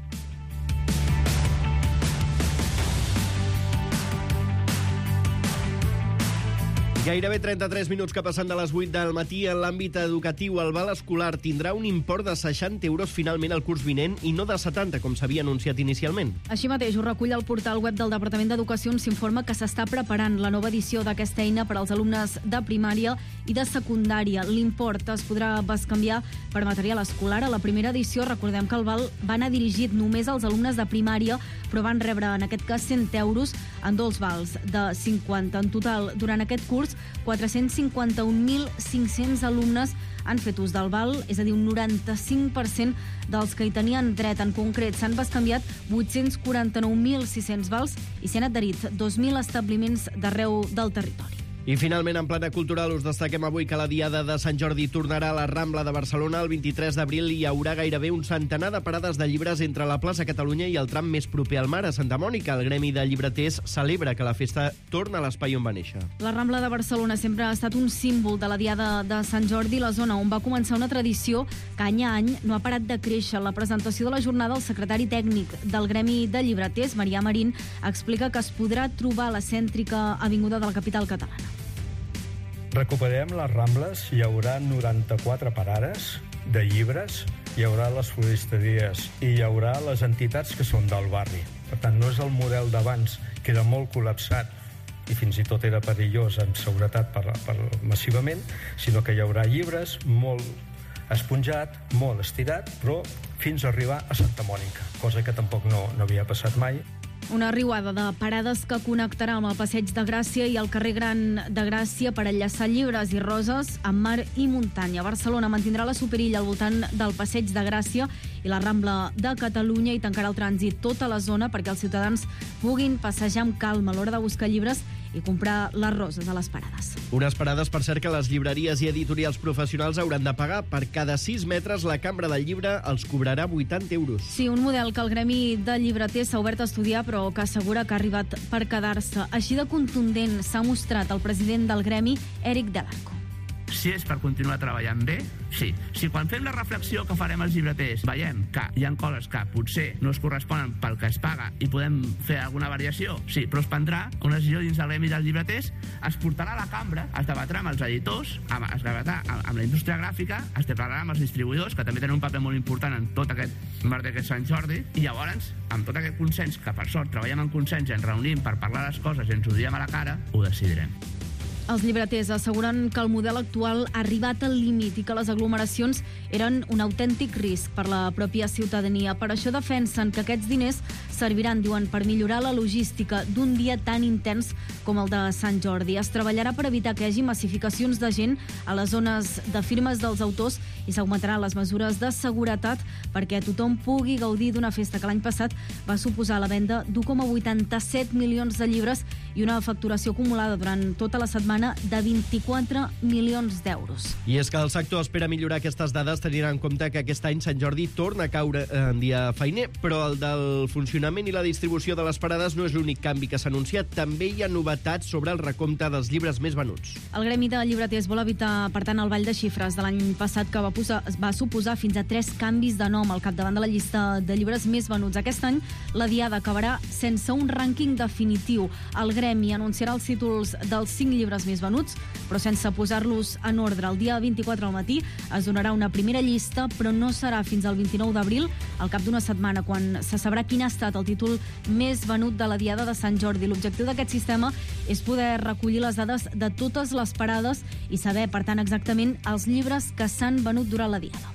S1: Gairebé 33 minuts que passen de les 8 del matí. En l'àmbit educatiu, el val escolar tindrà un import de 60 euros finalment el curs vinent i no de 70, com s'havia anunciat inicialment.
S3: Així mateix ho recull el portal web del Departament d'Educació, on s'informa que s'està preparant la nova edició d'aquesta eina per als alumnes de primària i de secundària. L'import es podrà bescanviar per material escolar. A la primera edició, recordem que el val va anar dirigit només als alumnes de primària, però van rebre, en aquest cas, 100 euros en dos vals de 50. En total, durant aquest curs, 451.500 alumnes han fet ús del val, és a dir, un 95% dels que hi tenien dret. En concret, s'han bescanviat 849.600 vals i s'han adherit 2.000 establiments d'arreu del territori.
S1: I finalment, en plana cultural, us destaquem avui que la Diada de Sant Jordi tornarà a la Rambla de Barcelona el 23 d'abril i hi haurà gairebé un centenar de parades de llibres entre la plaça Catalunya i el tram més proper al mar, a Santa Mònica. El Gremi de Llibreters celebra que la festa torna a l'espai on va néixer.
S3: La Rambla de Barcelona sempre ha estat un símbol de la Diada de Sant Jordi, la zona on va començar una tradició que any a any no ha parat de créixer. La presentació de la jornada, el secretari tècnic del Gremi de Llibreters, Marià Marín, explica que es podrà trobar a la cèntrica avinguda de la capital catalana.
S4: Recuperem les Rambles, hi haurà 94 parades de llibres, hi haurà les floristeries i hi haurà les entitats que són del barri. Per tant, no és el model d'abans, que era molt col·lapsat i fins i tot era perillós en seguretat massivament, sinó que hi haurà llibres molt esponjat, molt estirat, però fins a arribar a Santa Mònica, cosa que tampoc no havia passat mai.
S3: Una riuada de parades que connectarà amb el Passeig de Gràcia i el carrer Gran de Gràcia per enllaçar llibres i roses amb mar i muntanya. Barcelona mantindrà la superilla al voltant del Passeig de Gràcia i la Rambla de Catalunya i tancarà el trànsit tota la zona perquè els ciutadans puguin passejar amb calma a l'hora de buscar llibres i comprar les roses a les parades.
S1: Unes parades, per cert, que les llibreries i editorials professionals hauran de pagar. Per cada 6 metres, la Cambra del Llibre els cobrarà 80 euros.
S3: Sí, un model que el Gremi de Llibreters s'ha obert a estudiar, però que assegura que ha arribat per quedar-se. Així de contundent s'ha mostrat el president del Gremi, Eric Delarco.
S5: Si és per continuar treballant bé, sí. Si quan fem la reflexió que farem els llibreters veiem que hi ha coses que potser no es corresponen pel que es paga i podem fer alguna variació, sí, però es prendrà una decisió dins del Gremi dels Llibreters, es portarà a la cambra, es debatrà amb els editors, es debatrà amb la indústria gràfica, es debatrà amb els distribuïdors, que també tenen un paper molt important en tot aquest marc d'aquest Sant Jordi, i llavors, amb tot aquest consens, que per sort treballem en consens i ens reunim per parlar les coses i ens ho diem a la cara, ho decidirem.
S3: Els llibreters asseguren que el model actual ha arribat al límit i que les aglomeracions eren un autèntic risc per la pròpia ciutadania. Per això defensen que aquests diners serviran, diuen, per millorar la logística d'un dia tan intens com el de Sant Jordi. Es treballarà per evitar que hi hagi massificacions de gent a les zones de firmes dels autors i s'augmentaran les mesures de seguretat perquè tothom pugui gaudir d'una festa que l'any passat va suposar la venda d'1,87 milions de llibres i una facturació acumulada durant tota la setmana de 24 milions d'euros.
S1: I és que el sector espera millorar aquestes dades tenint en compte que aquest any Sant Jordi torna a caure en dia feiner, però el del funcionament i la distribució de les parades no és l'únic canvi que s'ha anunciat. També hi ha novetats sobre el recompte dels llibres més venuts.
S3: El Gremi de Llibreters vol evitar, per tant, el ball de xifres de l'any passat que va suposar fins a 3 canvis de nom al capdavant de la llista de llibres més venuts. Aquest any la diada acabarà sense un rànquing definitiu. El Gremi anunciarà els títols dels 5 llibres més venuts, però sense posar-los en ordre. El dia 24 al matí es donarà una primera llista, però no serà fins al 29 d'abril, al cap d'una setmana, quan se sabrà quin ha estat el títol més venut de la Diada de Sant Jordi. L'objectiu d'aquest sistema és poder recollir les dades de totes les parades i saber, per tant, exactament els llibres que s'han venut durant la Diada.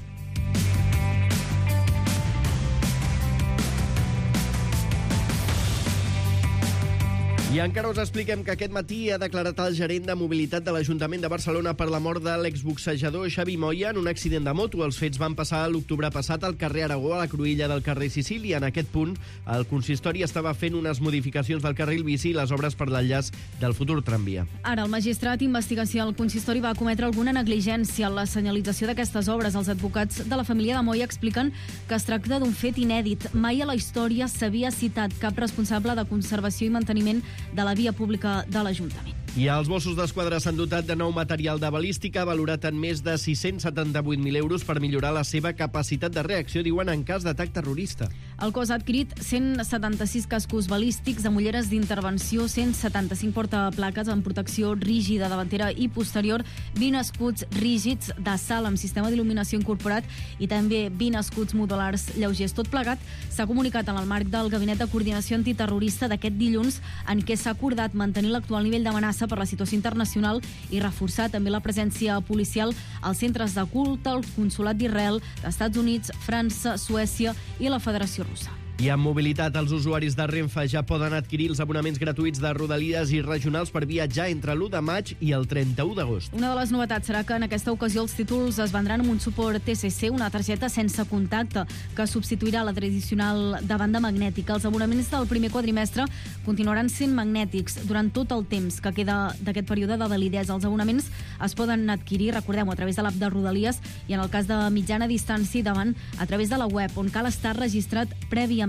S1: I encara us expliquem que aquest matí ha declarat el gerent de mobilitat de l'Ajuntament de Barcelona per la mort de l'exboxejador Xavi Moya en un accident de moto. Els fets van passar l'octubre passat al carrer Aragó, a la cruïlla del carrer Sicília. En aquest punt, el consistori estava fent unes modificacions del carril bici i les obres per l'enllaç del futur tramvia.
S3: Ara, el magistrat d'investigació del consistori va cometre alguna negligència en la senyalització d'aquestes obres. Els advocats de la família de Moya expliquen que es tracta d'un fet inèdit. Mai a la història s'havia citat cap responsable de conservació i manteniment de la via pública de l'Ajuntament.
S1: I els Mossos d'Esquadra s'han dotat de nou material de balística valorat en més de 678.000 euros per millorar la seva capacitat de reacció, diuen, en cas d'atac terrorista.
S3: El cos ha adquirit 176 cascos balístics amb ulleres d'intervenció, 175 portaplaques amb protecció rígida davantera i posterior, 20 escuts rígids d'assalt amb sistema d'il·luminació incorporat i també 20 escuts modulars lleugers. Tot plegat s'ha comunicat en el marc del Gabinet de Coordinació Antiterrorista d'aquest dilluns, en què s'ha acordat mantenir l'actual nivell d'amenaça per la situació internacional i reforçar també la presència policial als centres de culte, al Consolat d'Israel, d'Estats Units, França, Suècia i la Federació Russa.
S1: I amb mobilitat, els usuaris de Renfe ja poden adquirir els abonaments gratuïts de Rodalies i regionals per viatjar entre l'1 de maig i el 31 d'agost.
S3: Una de les novetats serà que en aquesta ocasió els títols es vendran amb un suport TCC, una targeta sense contacte, que substituirà la tradicional de banda magnètica. Els abonaments del primer quadrimestre continuaran sent magnètics durant tot el temps que queda d'aquest període de validesa. Els abonaments es poden adquirir, recordem-ho, a través de l'app de Rodalies i, en el cas de mitjana distància i davant, a través de la web, on cal estar registrat prèviament.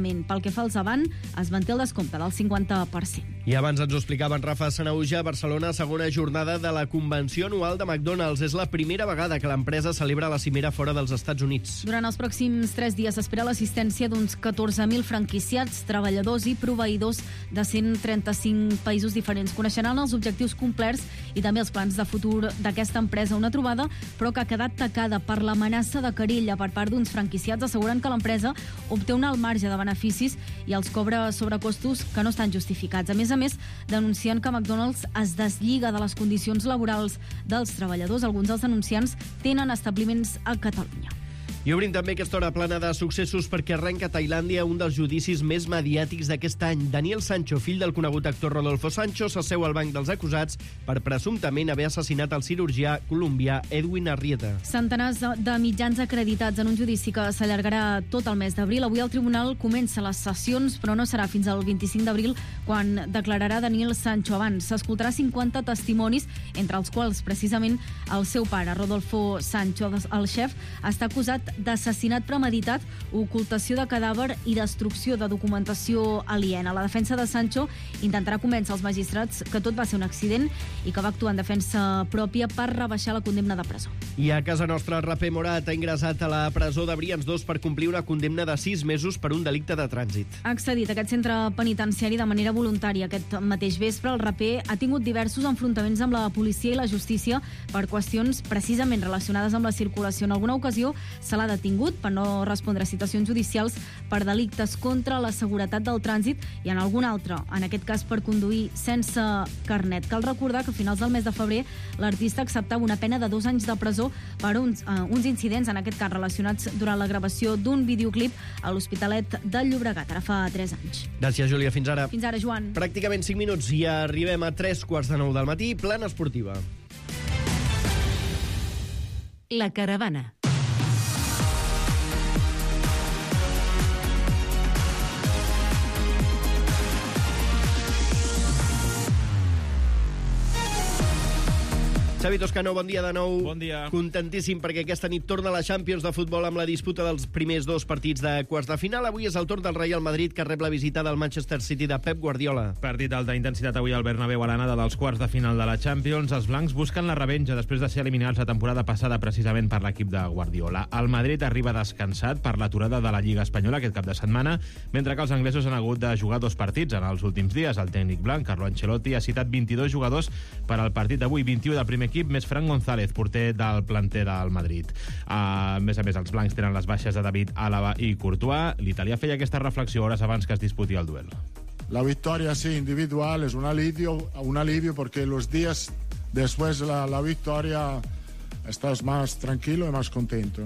S3: adequadament. Pel que fa al Avant, es manté el descompte del 50%.
S1: I abans ens ho explicaven Rafa Sanauja, Barcelona, segona jornada de la convenció anual de McDonald's. És la primera vegada que l'empresa celebra la cimera fora dels Estats Units.
S3: Durant els pròxims 3 dies s'espera l'assistència d'uns 14.000 franquiciats, treballadors i proveïdors de 135 països diferents. Coneixeran els objectius complerts i també els plans de futur d'aquesta empresa. Una trobada, però que ha quedat tacada per l'amenaça de querella per part d'uns franquiciats. Asseguren que l'empresa obté un alt marge de beneficis i els cobra sobrecostos que no estan justificats. A més, denuncien que McDonald's es deslliga de les condicions laborals dels treballadors. Alguns dels denunciants tenen establiments a Catalunya.
S1: I obrim també aquesta hora plana de successos perquè arrenca a Tailàndia un dels judicis més mediàtics d'aquest any. Daniel Sancho, fill del conegut actor Rodolfo Sancho, s'asseu al banc dels acusats per presumptament haver assassinat el cirurgià colombià Edwin Arrieta.
S3: Centenars de mitjans acreditats en un judici que s'allargarà tot el mes d'abril. Avui el tribunal comença les sessions, però no serà fins al 25 d'abril quan declararà Daniel Sancho. Abans s'escoltarà 50 testimonis, entre els quals precisament el seu pare, Rodolfo Sancho. El xef està acusat d'assassinat premeditat, ocultació de cadàver i destrucció de documentació aliena. La defensa de Sancho intentarà convèncer els magistrats que tot va ser un accident i que va actuar en defensa pròpia per rebaixar la condemna de presó.
S1: I a casa nostra, Raper Morat ha ingressat a la presó de Brians 2 per complir una condemna de 6 mesos per un delicte de trànsit.
S3: Ha accedit a aquest centre penitenciari de manera voluntària. Aquest mateix vespre, el raper ha tingut diversos enfrontaments amb la policia i la justícia per qüestions precisament relacionades amb la circulació. En alguna ocasió se l'ha detingut per no respondre a citacions judicials per delictes contra la seguretat del trànsit i en algun altre, en aquest cas per conduir sense carnet. Cal recordar que a finals del mes de febrer l'artista acceptava una pena de 2 anys de presó per uns incidents, en aquest cas relacionats durant la gravació d'un videoclip a l'Hospitalet del Llobregat, ara fa 3 anys.
S1: Gràcies, Júlia. Fins ara.
S3: Fins ara, Joan.
S1: Pràcticament 5 minuts i arribem a 3:45 del matí. Plana esportiva.
S6: La caravana.
S1: Xavi Toscano, bon dia de nou.
S7: Bon dia.
S1: Contentíssim perquè aquesta nit torna la Champions de futbol amb la disputa dels primers 2 partits de quarts de final. Avui és el torn del Real Madrid, que rep la visita del Manchester City de Pep Guardiola.
S7: Partit d'alta intensitat avui al Bernabéu a l'anada dels quarts de final de la Champions. Els blancs busquen la revenja després de ser eliminats la temporada passada precisament per l'equip de Guardiola. El Madrid arriba descansat per l'aturada de la Lliga Espanyola aquest cap de setmana, mentre que els anglesos han hagut de jugar 2 partits en els últims dies. El tècnic blanc, Carlo Ancelotti, ha citat 22 jugadors per al partit d'avui, 21 del primer equip, més Fran González, porter del planter del Madrid. A més, els blancs tenen les baixes de David Álava i Courtois. L'italià feia aquesta reflexió hores abans que es disputi el duel.
S8: La victoria, sí, individual, es un alivio porque los días después de la victoria estás más tranquilo y más contento.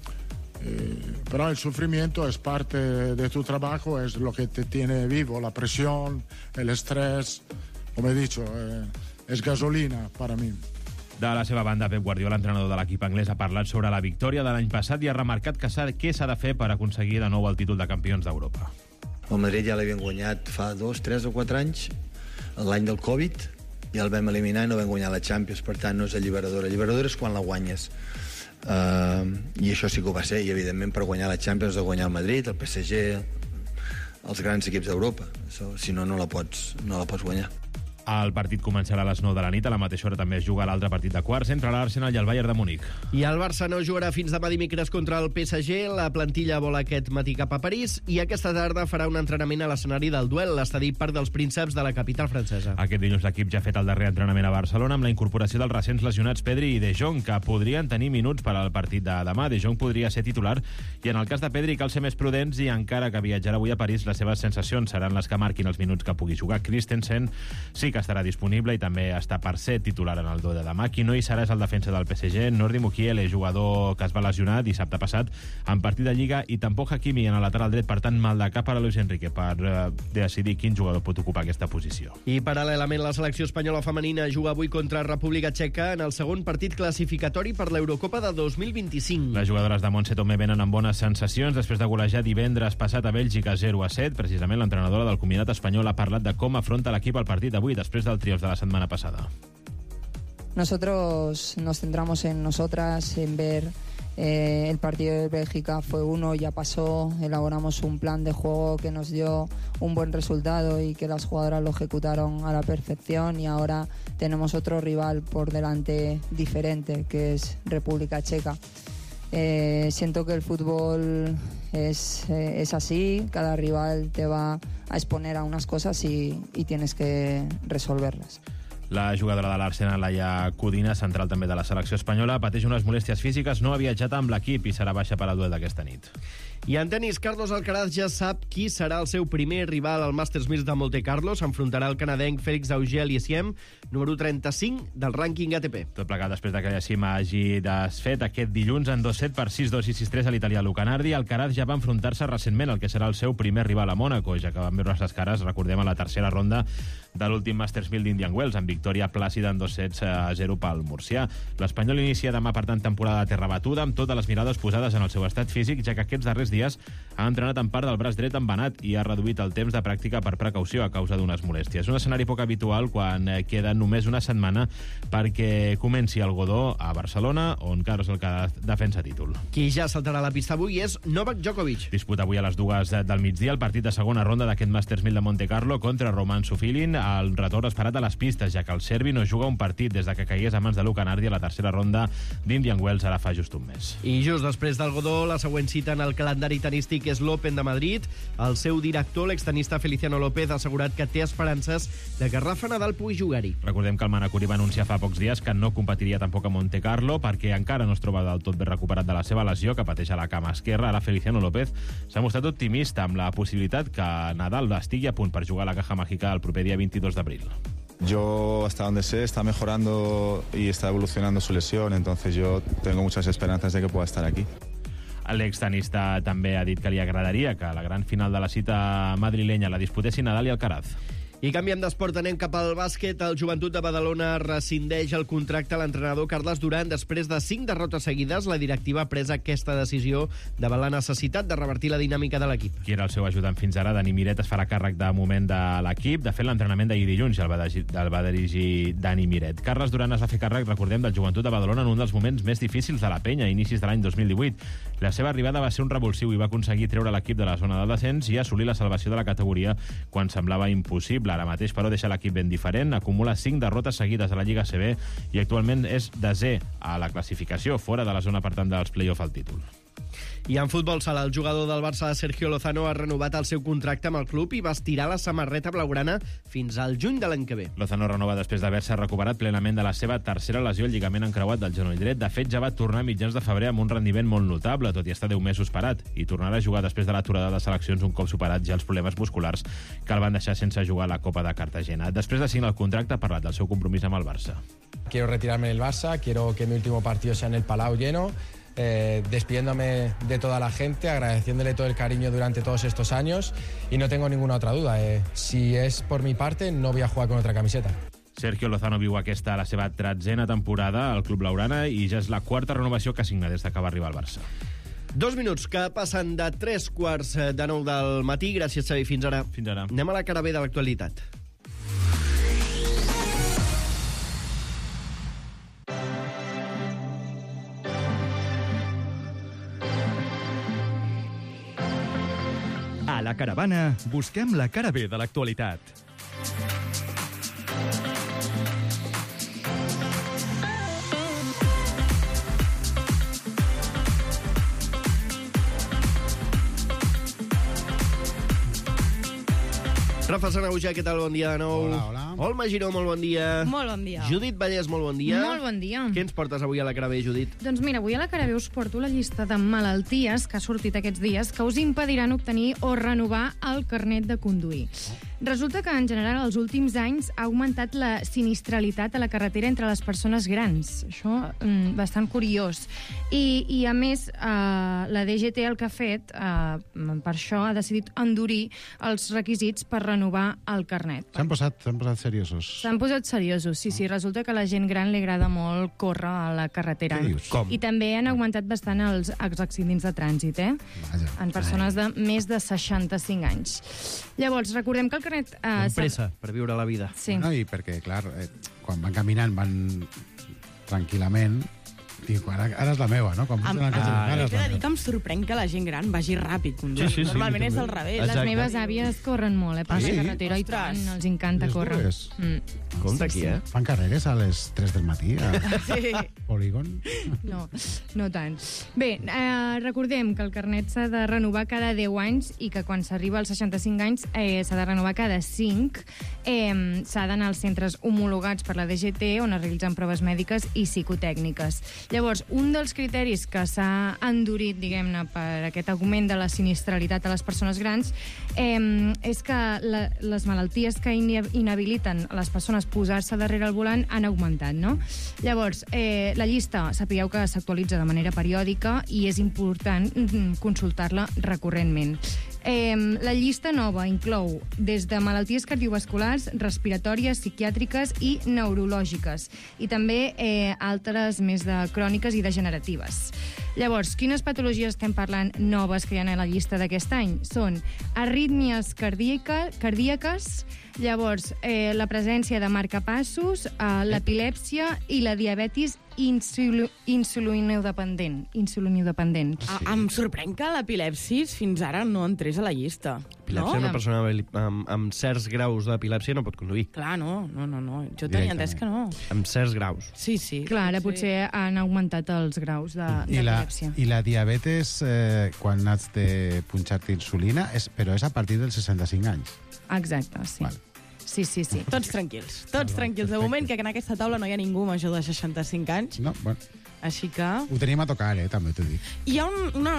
S8: Pero el sufrimiento es parte de tu trabajo, es lo que te tiene vivo, la presión, el estrés, como he dicho, es gasolina para mí.
S7: De la seva banda, Pep Guardiola, entrenador de l'equip anglès, ha parlat sobre la victòria de l'any passat i ha remarcat què s'ha de fer per aconseguir de nou el títol de campions d'Europa.
S9: El Madrid ja l'havien guanyat fa 2, 3 o 4 anys, l'any del Covid, ja el vam eliminar i no vam guanyar la Champions, per tant no és alliberadora. Alliberadora és quan la guanyes. I això sí que ho va ser, i evidentment per guanyar la Champions de guanyar el Madrid, el PSG, els grans equips d'Europa. Si no, no la pots guanyar.
S7: El partit començarà a les 9 de la nit. A la mateixa hora també es juga l'altre partit de quarts entre l'Arsenal i el Bayern de Múnich.
S1: I el Barça no jugarà fins demà dimecres contra el PSG. La plantilla vola aquest matí cap a París i aquesta tarda farà un entrenament a l'escenari del duel, l'estadi Parc dels Prínceps de la capital francesa.
S7: Aquest dilluns l'equip ja ha fet el darrer entrenament a Barcelona amb la incorporació dels recents lesionats Pedri i De Jong, que podrien tenir minuts per al partit de demà. De Jong podria ser titular i en el cas de Pedri cal ser més prudents i encara que viatjarà avui a París, les seves sensacions seran les que marquin els minuts que pugui jugar. Christensen sí que estarà disponible i també està per ser titular en el duel de demà. Qui no hi serà és el defensa del PSG, Nordi Mukiele, jugador que es va lesionar dissabte passat en partit de Lliga, i tampoc Hakimi en el lateral dret, per tant mal de cap a Luis Enrique per decidir quin jugador pot ocupar aquesta posició.
S1: I paral·lelament la selecció espanyola femenina juga avui contra República Txeca en el segon partit classificatori per l'Eurocopa de 2025.
S7: Les jugadores de Montse Tomé venen amb bones sensacions després de golejar divendres passat a Bèlgica 0-7. Precisament l'entrenadora del combinat espanyol ha parlat de com afronta l'equip al partit d'avui després del triomf de la setmana pasada.
S10: Nosotros nos centramos en nosotras, en ver El partido de Bélgica fue uno, ya pasó, elaboramos un plan de juego que nos dio un buen resultado y que las jugadoras lo ejecutaron a la perfección, y ahora tenemos otro rival por delante diferente, que es República Checa. Siento que el fútbol es así, cada rival te va a exponer a unas cosas y tienes que resolverlas.
S7: La jugadora de l'Arsenal, Laia Codina, central també de la selecció espanyola, pateix unes molèsties físiques, no ha viatjat amb l'equip i serà baixa per al duel d'aquesta nit.
S1: I en tenis, Carlos Alcaraz ja sap qui serà el seu primer rival al Masters 1000 de Monte Carlo. S'enfrontarà el canadenc Félix Auger-Aliassime, número 35 del rànquing ATP.
S7: Tot plegat després que Aliassime hagi desfet aquest dilluns en 2-7 per 6-2 i 6-3 a l'italià Luca Nardi. Alcaraz ja va enfrontar-se recentment al que serà el seu primer rival a Mònaco, ja que van veure les cares, recordem, a la tercera ronda de l'últim Masters 1000 d'Indian Wells, amb victòria plàcida en 2-0 pel murcià. L'Espanyol inicia demà, per tant, temporada de terra batuda, amb totes les mirades posades en el seu estat físic, ja que aquests darrers dies ha entrenat en part del braç dret embenat i ha reduït el temps de pràctica per precaució a causa d'unes molèsties. Un escenari poc habitual quan queda només una setmana perquè comenci el Godó a Barcelona, on Carlos Alcaraz defensa títol.
S1: Qui ja saltarà a la pista avui és Novak Djokovic.
S7: Disputa avui a les 2 del migdia el partit de segona ronda d'aquest Masters 1000 de Monte Carlo contra Roman Sofilin, el retorn esperat a les pistes, ja que el serbi no juga un partit des de que caigués a mans de Luca Nardi a la tercera ronda d'Indian Wells ara fa just un mes.
S1: I just després del Godó, la següent cita en el calendari tenístic és l'Open de Madrid. El seu director, l'extenista Feliciano López, ha assegurat que té esperances de que Rafa Nadal pugui jugar-hi.
S7: Recordem que el manacuri va anunciar fa pocs dies que no competiria tampoc a Monte Carlo perquè encara no es troba del tot ben recuperat de la seva lesió, que pateix a la cama esquerra. Ara Feliciano López s'ha mostrat optimista amb la possibilitat que Nadal estigui a punt per jugar a la Caja Mágica el proper dia 22 d'abril.
S11: Yo, hasta donde sé, está mejorando y está evolucionando su lesión, entonces yo tengo muchas esperanzas de que pueda estar aquí.
S7: L'extenista també ha dit que li agradaria que la gran final de la cita madrilenya la disputessin Nadal i Alcaraz.
S1: I canviem d'esport, anem cap al bàsquet. El Joventut de Badalona rescindeix el contracte a l'entrenador Carles Duran. Després de 5 derrotes seguides, la directiva ha pres aquesta decisió davant la necessitat de revertir la dinàmica de l'equip.
S7: Qui era el seu ajudant fins ara, Dani Miret, es farà càrrec de moment de l'equip. De fet, l'entrenament d'ahir dilluns el va dirigir Dani Miret. Carles Duran es va fer càrrec, recordem, del Joventut de Badalona en un dels moments més difícils de la penya, a inicis de l'any 2018. La seva arribada va ser un revulsiu i va aconseguir treure l'equip de la zona del descens i assolir la salvació de la categoria quan semblava impossible. Ara mateix, però, deixa l'equip ben diferent. Acumula 5 derrotes seguides a la Lliga CB i actualment és desè a la classificació, fora de la zona, per tant, dels play-off al títol.
S1: I en futbol sala, el jugador del Barça, Sergio Lozano, ha renovat el seu contracte amb el club i va estirar la samarreta blaugrana fins al juny de l'any que ve.
S7: Lozano renova després d'haver-se recuperat plenament de la seva tercera lesió, el lligament encreuat del genoll dret. De fet, ja va tornar a mitjans de febrer amb un rendiment molt notable, tot i estar 10 mesos parat, i tornarà a jugar després de l'aturada de seleccions un cop superats ja els problemes musculars que el van deixar sense jugar a la Copa de Cartagena. Després de signar el contracte, ha parlat del seu compromís amb el Barça.
S22: Quiero retirarme del Barça, quiero que mi último partido sea en el Palau lleno, despidiéndome de toda la gente, agradeciéndole todo el cariño durante todos estos años y no tengo ninguna otra duda. Si es por mi parte, no voy a jugar con otra camiseta.
S7: Sergio Lozano viu aquesta la seva 13a temporada al club blaugrana i ja és la 4a renovació que signa des que va arribar al Barça.
S1: 2 minuts que passen de 3:15 de 9 del matí. Gràcies, Xavi. Fins ara.
S7: Fins ara.
S1: Anem a la cara B de l'actualitat.
S12: A la caravana busquem la cara B de l'actualitat.
S1: Rafa Sanahuja, què tal? Bon dia de nou.
S13: Hola, hola.
S1: Olma Giró, molt bon dia.
S14: Molt bon dia.
S1: Judit Vallès, molt bon dia.
S14: Molt bon dia.
S1: Què ens portes avui a la cara B, Judit?
S14: Doncs mira, avui a la cara B us porto la llista de malalties que ha sortit aquests dies que us impediran obtenir o renovar el carnet de conduir. Resulta que, en general, els últims anys ha augmentat la sinistralitat a la carretera entre les persones grans. Això, bastant curiós. I a més, la DGT el que ha fet, per això, ha decidit endurir els requisits per renovar el carnet.
S13: S'han posat seriosos.
S14: S'han posat seriosos, sí. Resulta que a la gent gran li agrada molt córrer a la carretera.
S13: Què dius? Com?
S14: I també han augmentat bastant els accidents de trànsit, en persones de més de 65 anys. Llavors, recordem que el carnet...
S1: Pressa per viure la vida.
S14: Sí.
S13: No, i perquè, clar, quan van caminant van tranquil·lament Dic, ara és la meva, no? Quan pugen al cotxe, ara
S15: He
S13: és
S15: de
S13: la
S15: dir
S13: meva.
S15: que em sorprèn que la gent gran vagi ràpid conduint.
S1: Sí,
S15: Normalment és al revés.
S14: Les meves àvies corren molt, per la carretera, i tant, els encanta córrer.
S1: Compte aquí,
S13: Fan carreres a les 3 del matí a
S15: Sí.
S13: Polígon.
S14: No tant. Bé, recordem que el carnet s'ha de renovar cada 10 anys i que quan s'arriba als 65 anys s'ha de renovar cada 5. S'ha d'anar als centres homologats per la DGT on es realitzen proves mèdiques i psicotècniques. Llavors, un dels criteris que s'ha endurit, diguem-ne, per aquest augment de la sinistralitat a les persones grans és que les malalties que inhabiliten a les persones posar-se darrere el volant han augmentat, no? Llavors, la llista, sapigueu que s'actualitza de manera periòdica i és important consultar-la recurrentment. La llista nova inclou des de malalties cardiovasculars, respiratòries, psiquiàtriques i neurològiques, i també altres més de cròniques i degeneratives. Llavors, quines patologies estem parlant noves que hi ha a la llista d'aquest any? Són arrítmies cardíaques, llavors la presència de marcapassos, l'epilèpsia i la diabetis insulinodependent.
S15: Em sorprèn que l'epilèpsis fins ara no entrés a la llista.
S1: Epilèpsia, una persona amb certs graus d'epilèpsia no pot conduir.
S15: Clar, no. Jo tenia entès que no.
S1: Amb certs graus.
S15: Sí.
S14: Clar, ara potser han augmentat els graus d'epilèpsia.
S13: I la diabetes, quan has de punxar-te insulina, però és a partir dels 65 anys.
S14: Exacte, sí.
S13: Vale.
S15: Sí. Tots tranquils. De moment, que en aquesta taula no hi ha ningú major de 65 anys.
S13: No, bueno.
S15: Així que...
S13: Ho tenim a tocar, també t'ho dic.
S15: Hi ha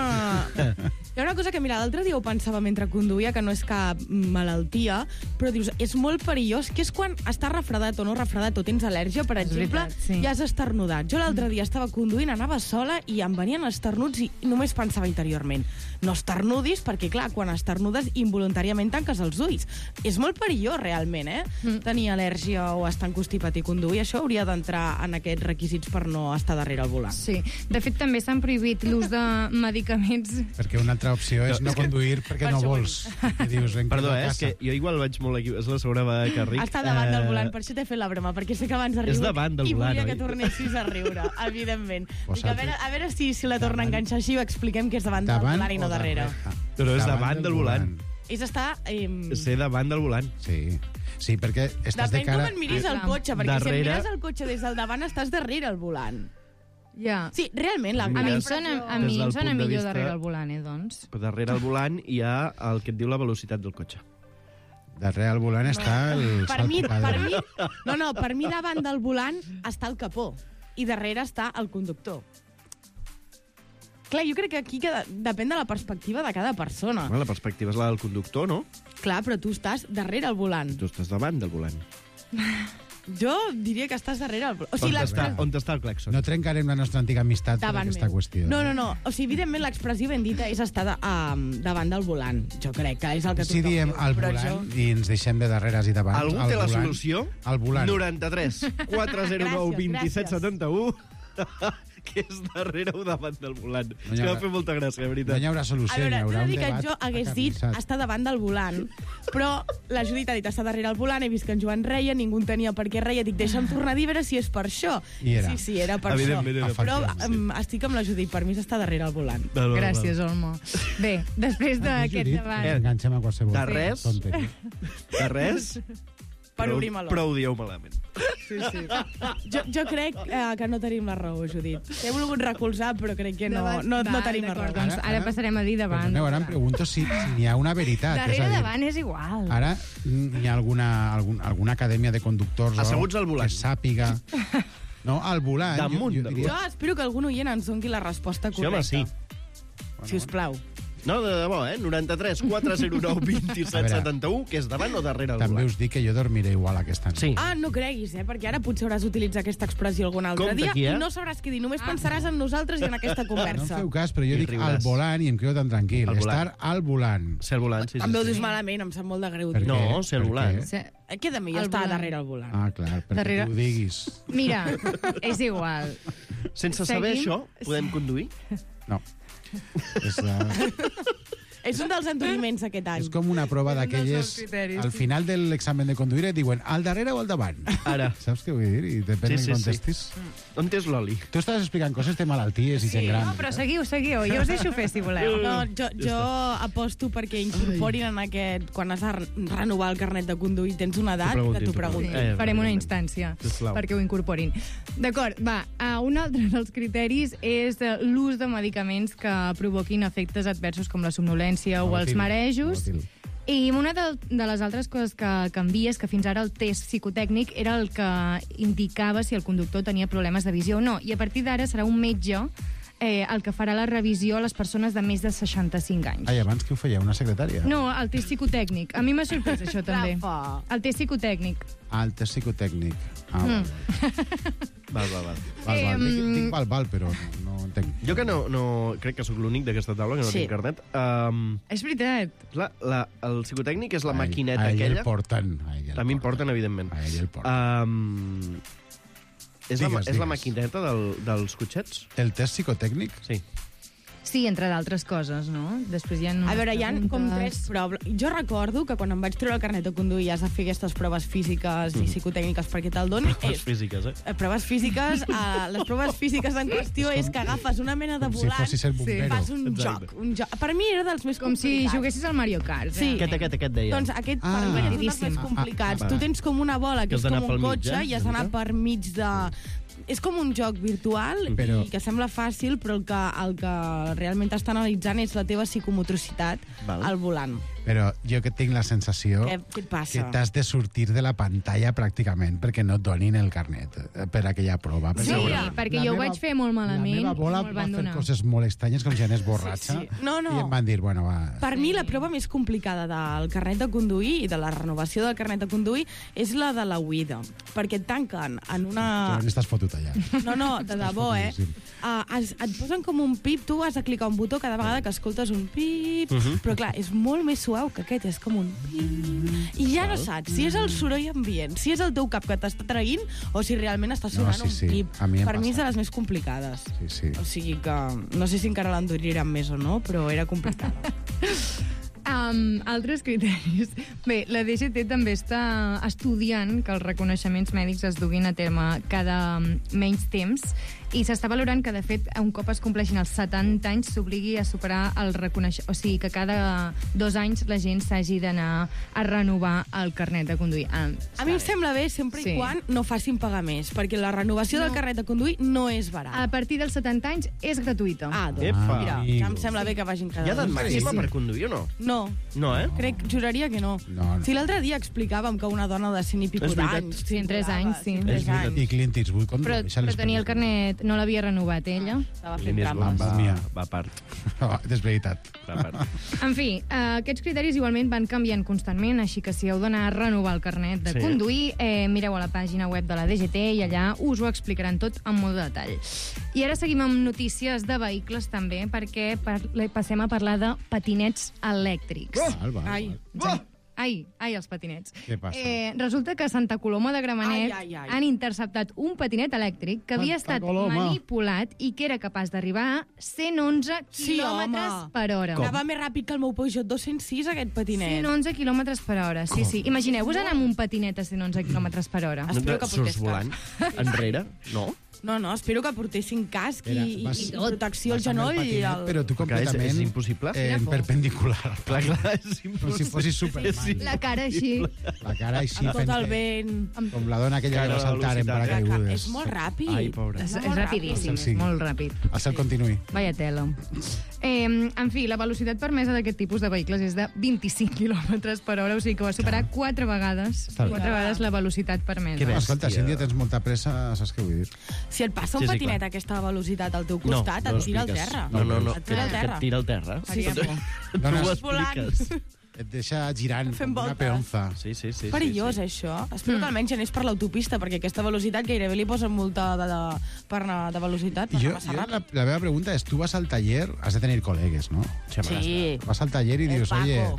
S15: una cosa que, mira, l'altre dia ho pensava mentre conduïa, que no és cap malaltia, però dius, és molt perillós, que és quan estàs refredat o no refredat o tens al·lèrgia, per exemple, i has esternudat. Jo l'altre dia estava conduint, anava sola i em venien esternuts i només pensava interiorment, no esternudis, perquè, clar, quan esternudes involuntàriament tanques els ulls. És molt perillós, realment, tenir al·lèrgia o estar encostipat i conduir. Això hauria d'entrar en aquests requisits per no estar darrere el volant.
S14: Sí. De fet, també s'han prohibit l'ús de medicaments.
S13: Perquè una altra opció és no conduir perquè no vols. Dius,
S1: perdó, és que jo igual vaig molt aquí. És la segona vegada que ric.
S15: Està davant del volant, per això t'he fet la broma, perquè sé que abans de riure...
S1: És davant del volant,
S15: I volia que tornessis a riure, evidentment. Dic, a veure si la torna a enganxar així i expliquem que és davant del volant i no darrere.
S1: Però és davant del volant.
S15: És estar...
S1: Ser davant del volant.
S13: Sí, perquè estàs de cara...
S15: Depèn com et miris el cotxe, perquè si et mires el cotxe des del davant estàs darrere el volant.
S14: Ja.
S15: Sí, realment.
S14: A mi em sona millor darrere el volant, doncs.
S1: Però darrere el volant hi ha el que et diu la velocitat del cotxe.
S13: Darrere el volant està el
S15: salpipadre. Per mi davant del volant està el capó i darrere està el conductor. Clar, jo crec que aquí depèn de la perspectiva de cada persona.
S1: La perspectiva és la del conductor, no?
S15: Clar, però tu estàs darrere el volant.
S1: Tu estàs davant del volant.
S15: Jo diria que estàs darrere el volant.
S1: On està el clàxon?
S13: No trencarem la nostra antiga amistat per aquesta qüestió.
S15: No. O sigui, evidentment, l'expressió ben dita és estar davant del volant. Jo crec que és el que
S13: si diem al volant i ens deixem de darreres i davant...
S1: Algú té la solució?
S13: Al volant.
S1: 93 409 27 71 que és darrere o davant del volant. És que va fer molta gràcia, veritat.
S13: No hi haurà solució,
S15: hi
S13: haurà un debat.
S15: Jo hagués dit estar davant del volant, però la Judit ha dit estar darrere el volant, he vist que en Joan reia, ningú entenia per què reia, dic, deixa'm tornar a dir, a veure si és per això. Sí, era per això. Però estic amb la Judit, per mi és estar darrere el volant.
S14: Gràcies, Olmo. Bé, després d'aquest debat...
S13: Enganxem a qualsevol.
S1: De res?
S15: Per obrir meló.
S1: Però ho dieu malament.
S15: Sí. Jo crec que no tenim la raó, Judit. He volgut recolzar, però crec que no tenim la raó.
S14: Doncs ara passarem a dir davant.
S13: Perdoneu, ara em pregunto si hi ha una veritat.
S14: Darrere davant és igual.
S13: Ara hi ha alguna acadèmia de conductors
S1: asseguts al volant.
S13: Que sàpiga... No, al volant.
S15: Jo espero que algun oient ens doni la resposta correcta.
S1: Sí, home, sí.
S15: Sisplau.
S1: No, de debò, 93 409 27 71, que és davant o darrere el volant.
S13: També us dic que jo dormiré igual aquesta nit.
S1: Sí.
S15: No creguis, perquè ara potser hauràs d'utilitzar aquesta expressió algun altre dia i no sabràs què dir. Només pensaràs en nosaltres i en aquesta conversa.
S13: No em feu cas, però jo dic al volant i em quedo tan tranquil. Estar al volant.
S1: Ser al volant, sí.
S15: Em veu dius malament, em sap molt de greu.
S1: No, ser al volant.
S15: Queda millor estar darrere el volant.
S13: Clar, perquè tu ho diguis.
S14: Mira, és igual.
S1: Sense saber això, podem conduir?
S13: No.
S15: És un dels enduriments aquest any.
S13: És com una prova d'aquelles... Al final de l'examen de conduir et diuen al darrere o al davant.
S1: Ara.
S13: Saps què vull dir? I depèn de contestis.
S1: On és l'oli?
S13: Tu estaves explicant coses de malalties i gent gran.
S14: No, però seguiu. Jo us deixo fer, si voleu.
S15: No, jo aposto perquè incorporin en aquest... Quan has de renovar el carnet de conduir tens una edat, que t'ho preguntin.
S14: Farem una instància perquè ho incorporin. D'acord, va. Un altre dels criteris és l'ús de medicaments que provoquin efectes adversos com la somnolència o els marejos. I una de les altres coses que canvia és que fins ara el test psicotècnic era el que indicava si el conductor tenia problemes de visió o no. I a partir d'ara serà un metge el que farà la revisió a les persones de més de 65 anys.
S13: Ai, abans que ho feia una secretària?
S14: No, el test psicotècnic. A mi m'ha sorprès això, també. El test psicotècnic.
S13: El test psicotècnic. Val. Dic val, però no entenc.
S1: Jo que no crec que sóc l'únic d'aquesta taula que no tinc carnet.
S14: És veritat.
S1: El psicotècnic és la maquineta aquella.
S13: A ell el porten.
S1: A mi em porten, evidentment.
S13: A ell el porten.
S1: És la maquineta dels cotxets?
S13: El test psicotècnic?
S1: Sí.
S14: Sí, entre d'altres coses, no? Després hi ha
S15: A veure, hi ha com 3 proves. Jo recordo que quan em vaig treure el carnet de conduir i has de fer aquestes proves físiques i psicotècniques perquè te'l donin.
S1: Proves físiques,
S15: Proves físiques. Les proves físiques en qüestió és que agafes una mena de volant, fas un joc. Per mi era dels més complicats.
S14: Com si juguessis al Mario Kart.
S15: Sí.
S1: Aquest deia.
S15: Doncs aquest per mi és dels més complicats. Tu tens com una bola que és com un cotxe i has d'anar per mig de... És com un joc virtual i que sembla fàcil, però el que realment està analitzant és la teva psicomotricitat al volant.
S13: Però jo que tinc la sensació
S15: què et passa?
S13: Que t'has de sortir de la pantalla pràcticament perquè no et donin el carnet per aquella prova.
S14: Sí, perquè jo ho vaig fer molt malament.
S13: La meva bola va fer coses molt estranyes, com gent és borratxa, i em van dir, bueno, va...
S15: Per mi la prova més complicada del carnet de conduir i de la renovació del carnet de conduir és la de la UIDA, perquè et tanquen en una...
S13: Tu n'estàs fotut allà.
S15: No, de debò, et posen com un pip, tu has de clicar un botó cada vegada que escoltes un pip, però clar, és molt més suau que aquest, és com un pip, i ja no saps si és el soroll ambient, si és el teu cap que t'està traient o si realment està sonant un pip. Per mi és de les més complicades. O sigui que no sé si encara l'enduriran més o no, però era complicada.
S14: Altres criteris. Bé, la DGT també està estudiant que els reconeixements mèdics es duguin a terme cada menys temps i s'està valorant que, de fet, un cop es compleixin els 70 anys s'obligui a superar el reconeixement. O sigui, que cada 2 anys la gent s'hagi d'anar a renovar el carnet de conduir.
S15: A mi em sembla bé sempre i quan no facin pagar més, perquè la renovació del carnet de conduir no és barat.
S14: A partir dels 70 anys és gratuïta.
S15: Mira, ja em sembla bé que vagin cada 2 anys.
S1: Hi ha edat màxima per conduir o no?
S15: No, juraria que no. Si l'altre dia explicàvem que una dona de 100 i pico d'anys...
S14: Sí, en 3 anys, sí.
S13: I Clint Eastwood, com
S14: però tenia el carnet, no l'havia renovat ella.
S15: Estava fent trames.
S1: Va a part.
S13: És veritat.
S14: En fi, aquests criteris igualment van canviant constantment, així que si heu d'anar a renovar el carnet de conduir, mireu a la pàgina web de la DGT i allà us ho explicaran tot amb molt de detall. I ara seguim amb notícies de vehicles també, perquè passem a parlar de patinets elèctrics. Ai, els patinets.
S13: Què passa?
S14: Resulta que a Santa Coloma de Gramenet han interceptat un patinet elèctric que havia estat manipulat i que era capaç d'arribar a 111 quilòmetres per hora.
S15: Anava més ràpid que el meu Peugeot 206, aquest patinet.
S14: 111 quilòmetres per hora, sí. Imagineu-vos anar amb un patinet a 111 quilòmetres per hora.
S1: No et surts volant enrere? No?
S15: No, espero que portessin casc i protecció al genoll.
S13: Però tu completament...
S1: És impossible?
S13: En perpendicular.
S1: Clar, és impossible.
S13: Com si fossis Superman.
S14: La cara així.
S13: La cara així.
S15: Tot el vent.
S13: Com la dona aquella que va saltar en paracaigudes.
S15: És molt ràpid.
S1: Ai, pobra.
S14: És rapidíssim, és molt ràpid.
S13: El cel continuï.
S14: Vaya tela. En fi, la velocitat permesa d'aquest tipus de vehicles és de 25 km per hora, o sigui que va superar 4 vegades la velocitat permesa.
S13: Escolta, si un dia tens molta pressa, saps què vull dir?
S15: Si et passa un patinet a aquesta velocitat al teu costat, et tira al terra.
S1: No.
S15: Et tira al terra.
S1: Et tira al terra.
S15: Tu ho expliques.
S13: Et deixa girant com una peonza.
S1: Sí.
S15: Perillós, això. Espero que almenys anés per l'autopista, perquè aquesta velocitat gairebé li posen multa per anar de velocitat.
S13: La meva pregunta és, tu vas al taller, has de tenir col·legues, no?
S15: Sí.
S13: Vas al taller i dius, oye,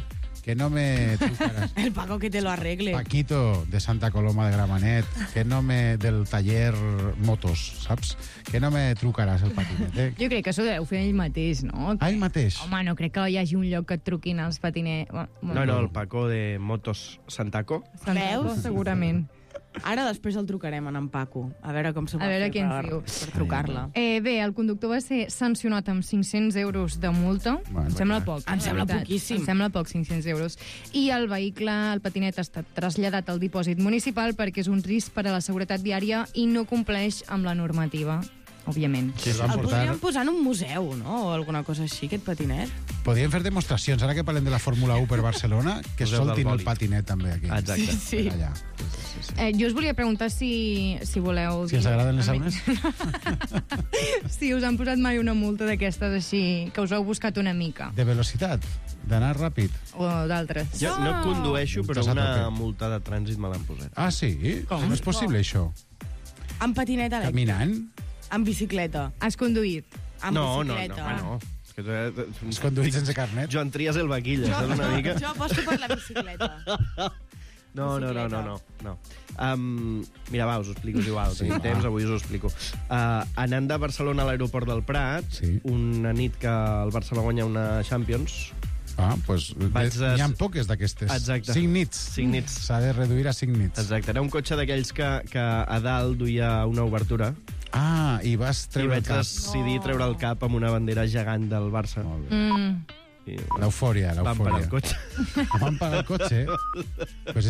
S13: que no me trucaràs.
S15: El Paco que te lo arregle.
S13: Paquito, de Santa Coloma de Gramenet, del taller Motos, saps? Que no me trucaràs el patinet, eh?
S14: Jo crec que s'ho deu fer ell mateix, no?
S13: Ell mateix?
S14: Home, no crec que hi hagi un lloc que et truquin els patiners.
S1: No, el Paco de Motos Santaco.
S15: Veus?
S14: Segurament.
S15: Ara després el trucarem en Paco, a veure com s'ho
S14: A veure què ens diu.
S15: per trucar-la.
S14: Bé, el conductor va ser sancionat amb 500 euros de multa.
S13: Bueno,
S14: em sembla poc.
S15: Em sembla
S14: la veritat.
S15: poquíssim.
S14: Em sembla poc, 500 euros. I el vehicle, el patinet, ha estat traslladat al dipòsit municipal perquè és un risc per a la seguretat viària i no compleix amb la normativa, òbviament.
S13: Sí,
S15: El podríem posar en un museu, no? O alguna cosa així, aquest patinet.
S13: Podríem fer demostracions, ara que parlem de la Fórmula 1 per Barcelona, que
S1: Museu del
S13: soltin el
S1: boli.
S13: patinet també aquí.
S1: Exacte.
S15: Sí.
S13: Allà.
S14: Jo us volia preguntar si voleu...
S13: Si els agraden les saunes?
S14: Si us han posat mai una multa d'aquestes així, que us heu buscat una mica,
S13: De velocitat, d'anar ràpid.
S14: o d'altres.
S1: Jo no condueixo, però
S13: Multes a
S1: una
S13: tope.
S1: multa de trànsit me l'han posat.
S13: Ah, sí?
S14: Com?
S13: Com és possible, això?
S15: Amb patinet elèctric.
S13: Caminant?
S15: Amb bicicleta.
S14: Has conduït?
S15: Amb
S1: No,
S15: bicicleta.
S1: no. És que
S13: Has conduït sense carnet?
S1: Joan Trias el vaquilla, saps una mica?
S15: Jo aposto per la bicicleta.
S1: No. Mira, va, us ho explico, és igual. Tenim temps, avui us ho explico. Anant de Barcelona a l'aeroport del Prat, una nit que el Barça va guanyar una Champions...
S13: Ah, doncs n'hi ha poques d'aquestes.
S1: Exacte.
S13: 5 nits.
S1: 5 nits.
S13: S'ha de reduir a 5 nits.
S1: Exacte, era un cotxe d'aquells que a dalt duia una obertura.
S13: Ah, i vas
S1: I
S13: treure el
S1: vaig
S13: cap.
S1: decidir treure el cap amb una bandera gegant del Barça.
S14: Mm.
S1: I
S13: L'eufòria,
S1: vam parar el
S13: l'eufòria.
S1: cotxe.
S13: Vam pagar el cotxe? Pues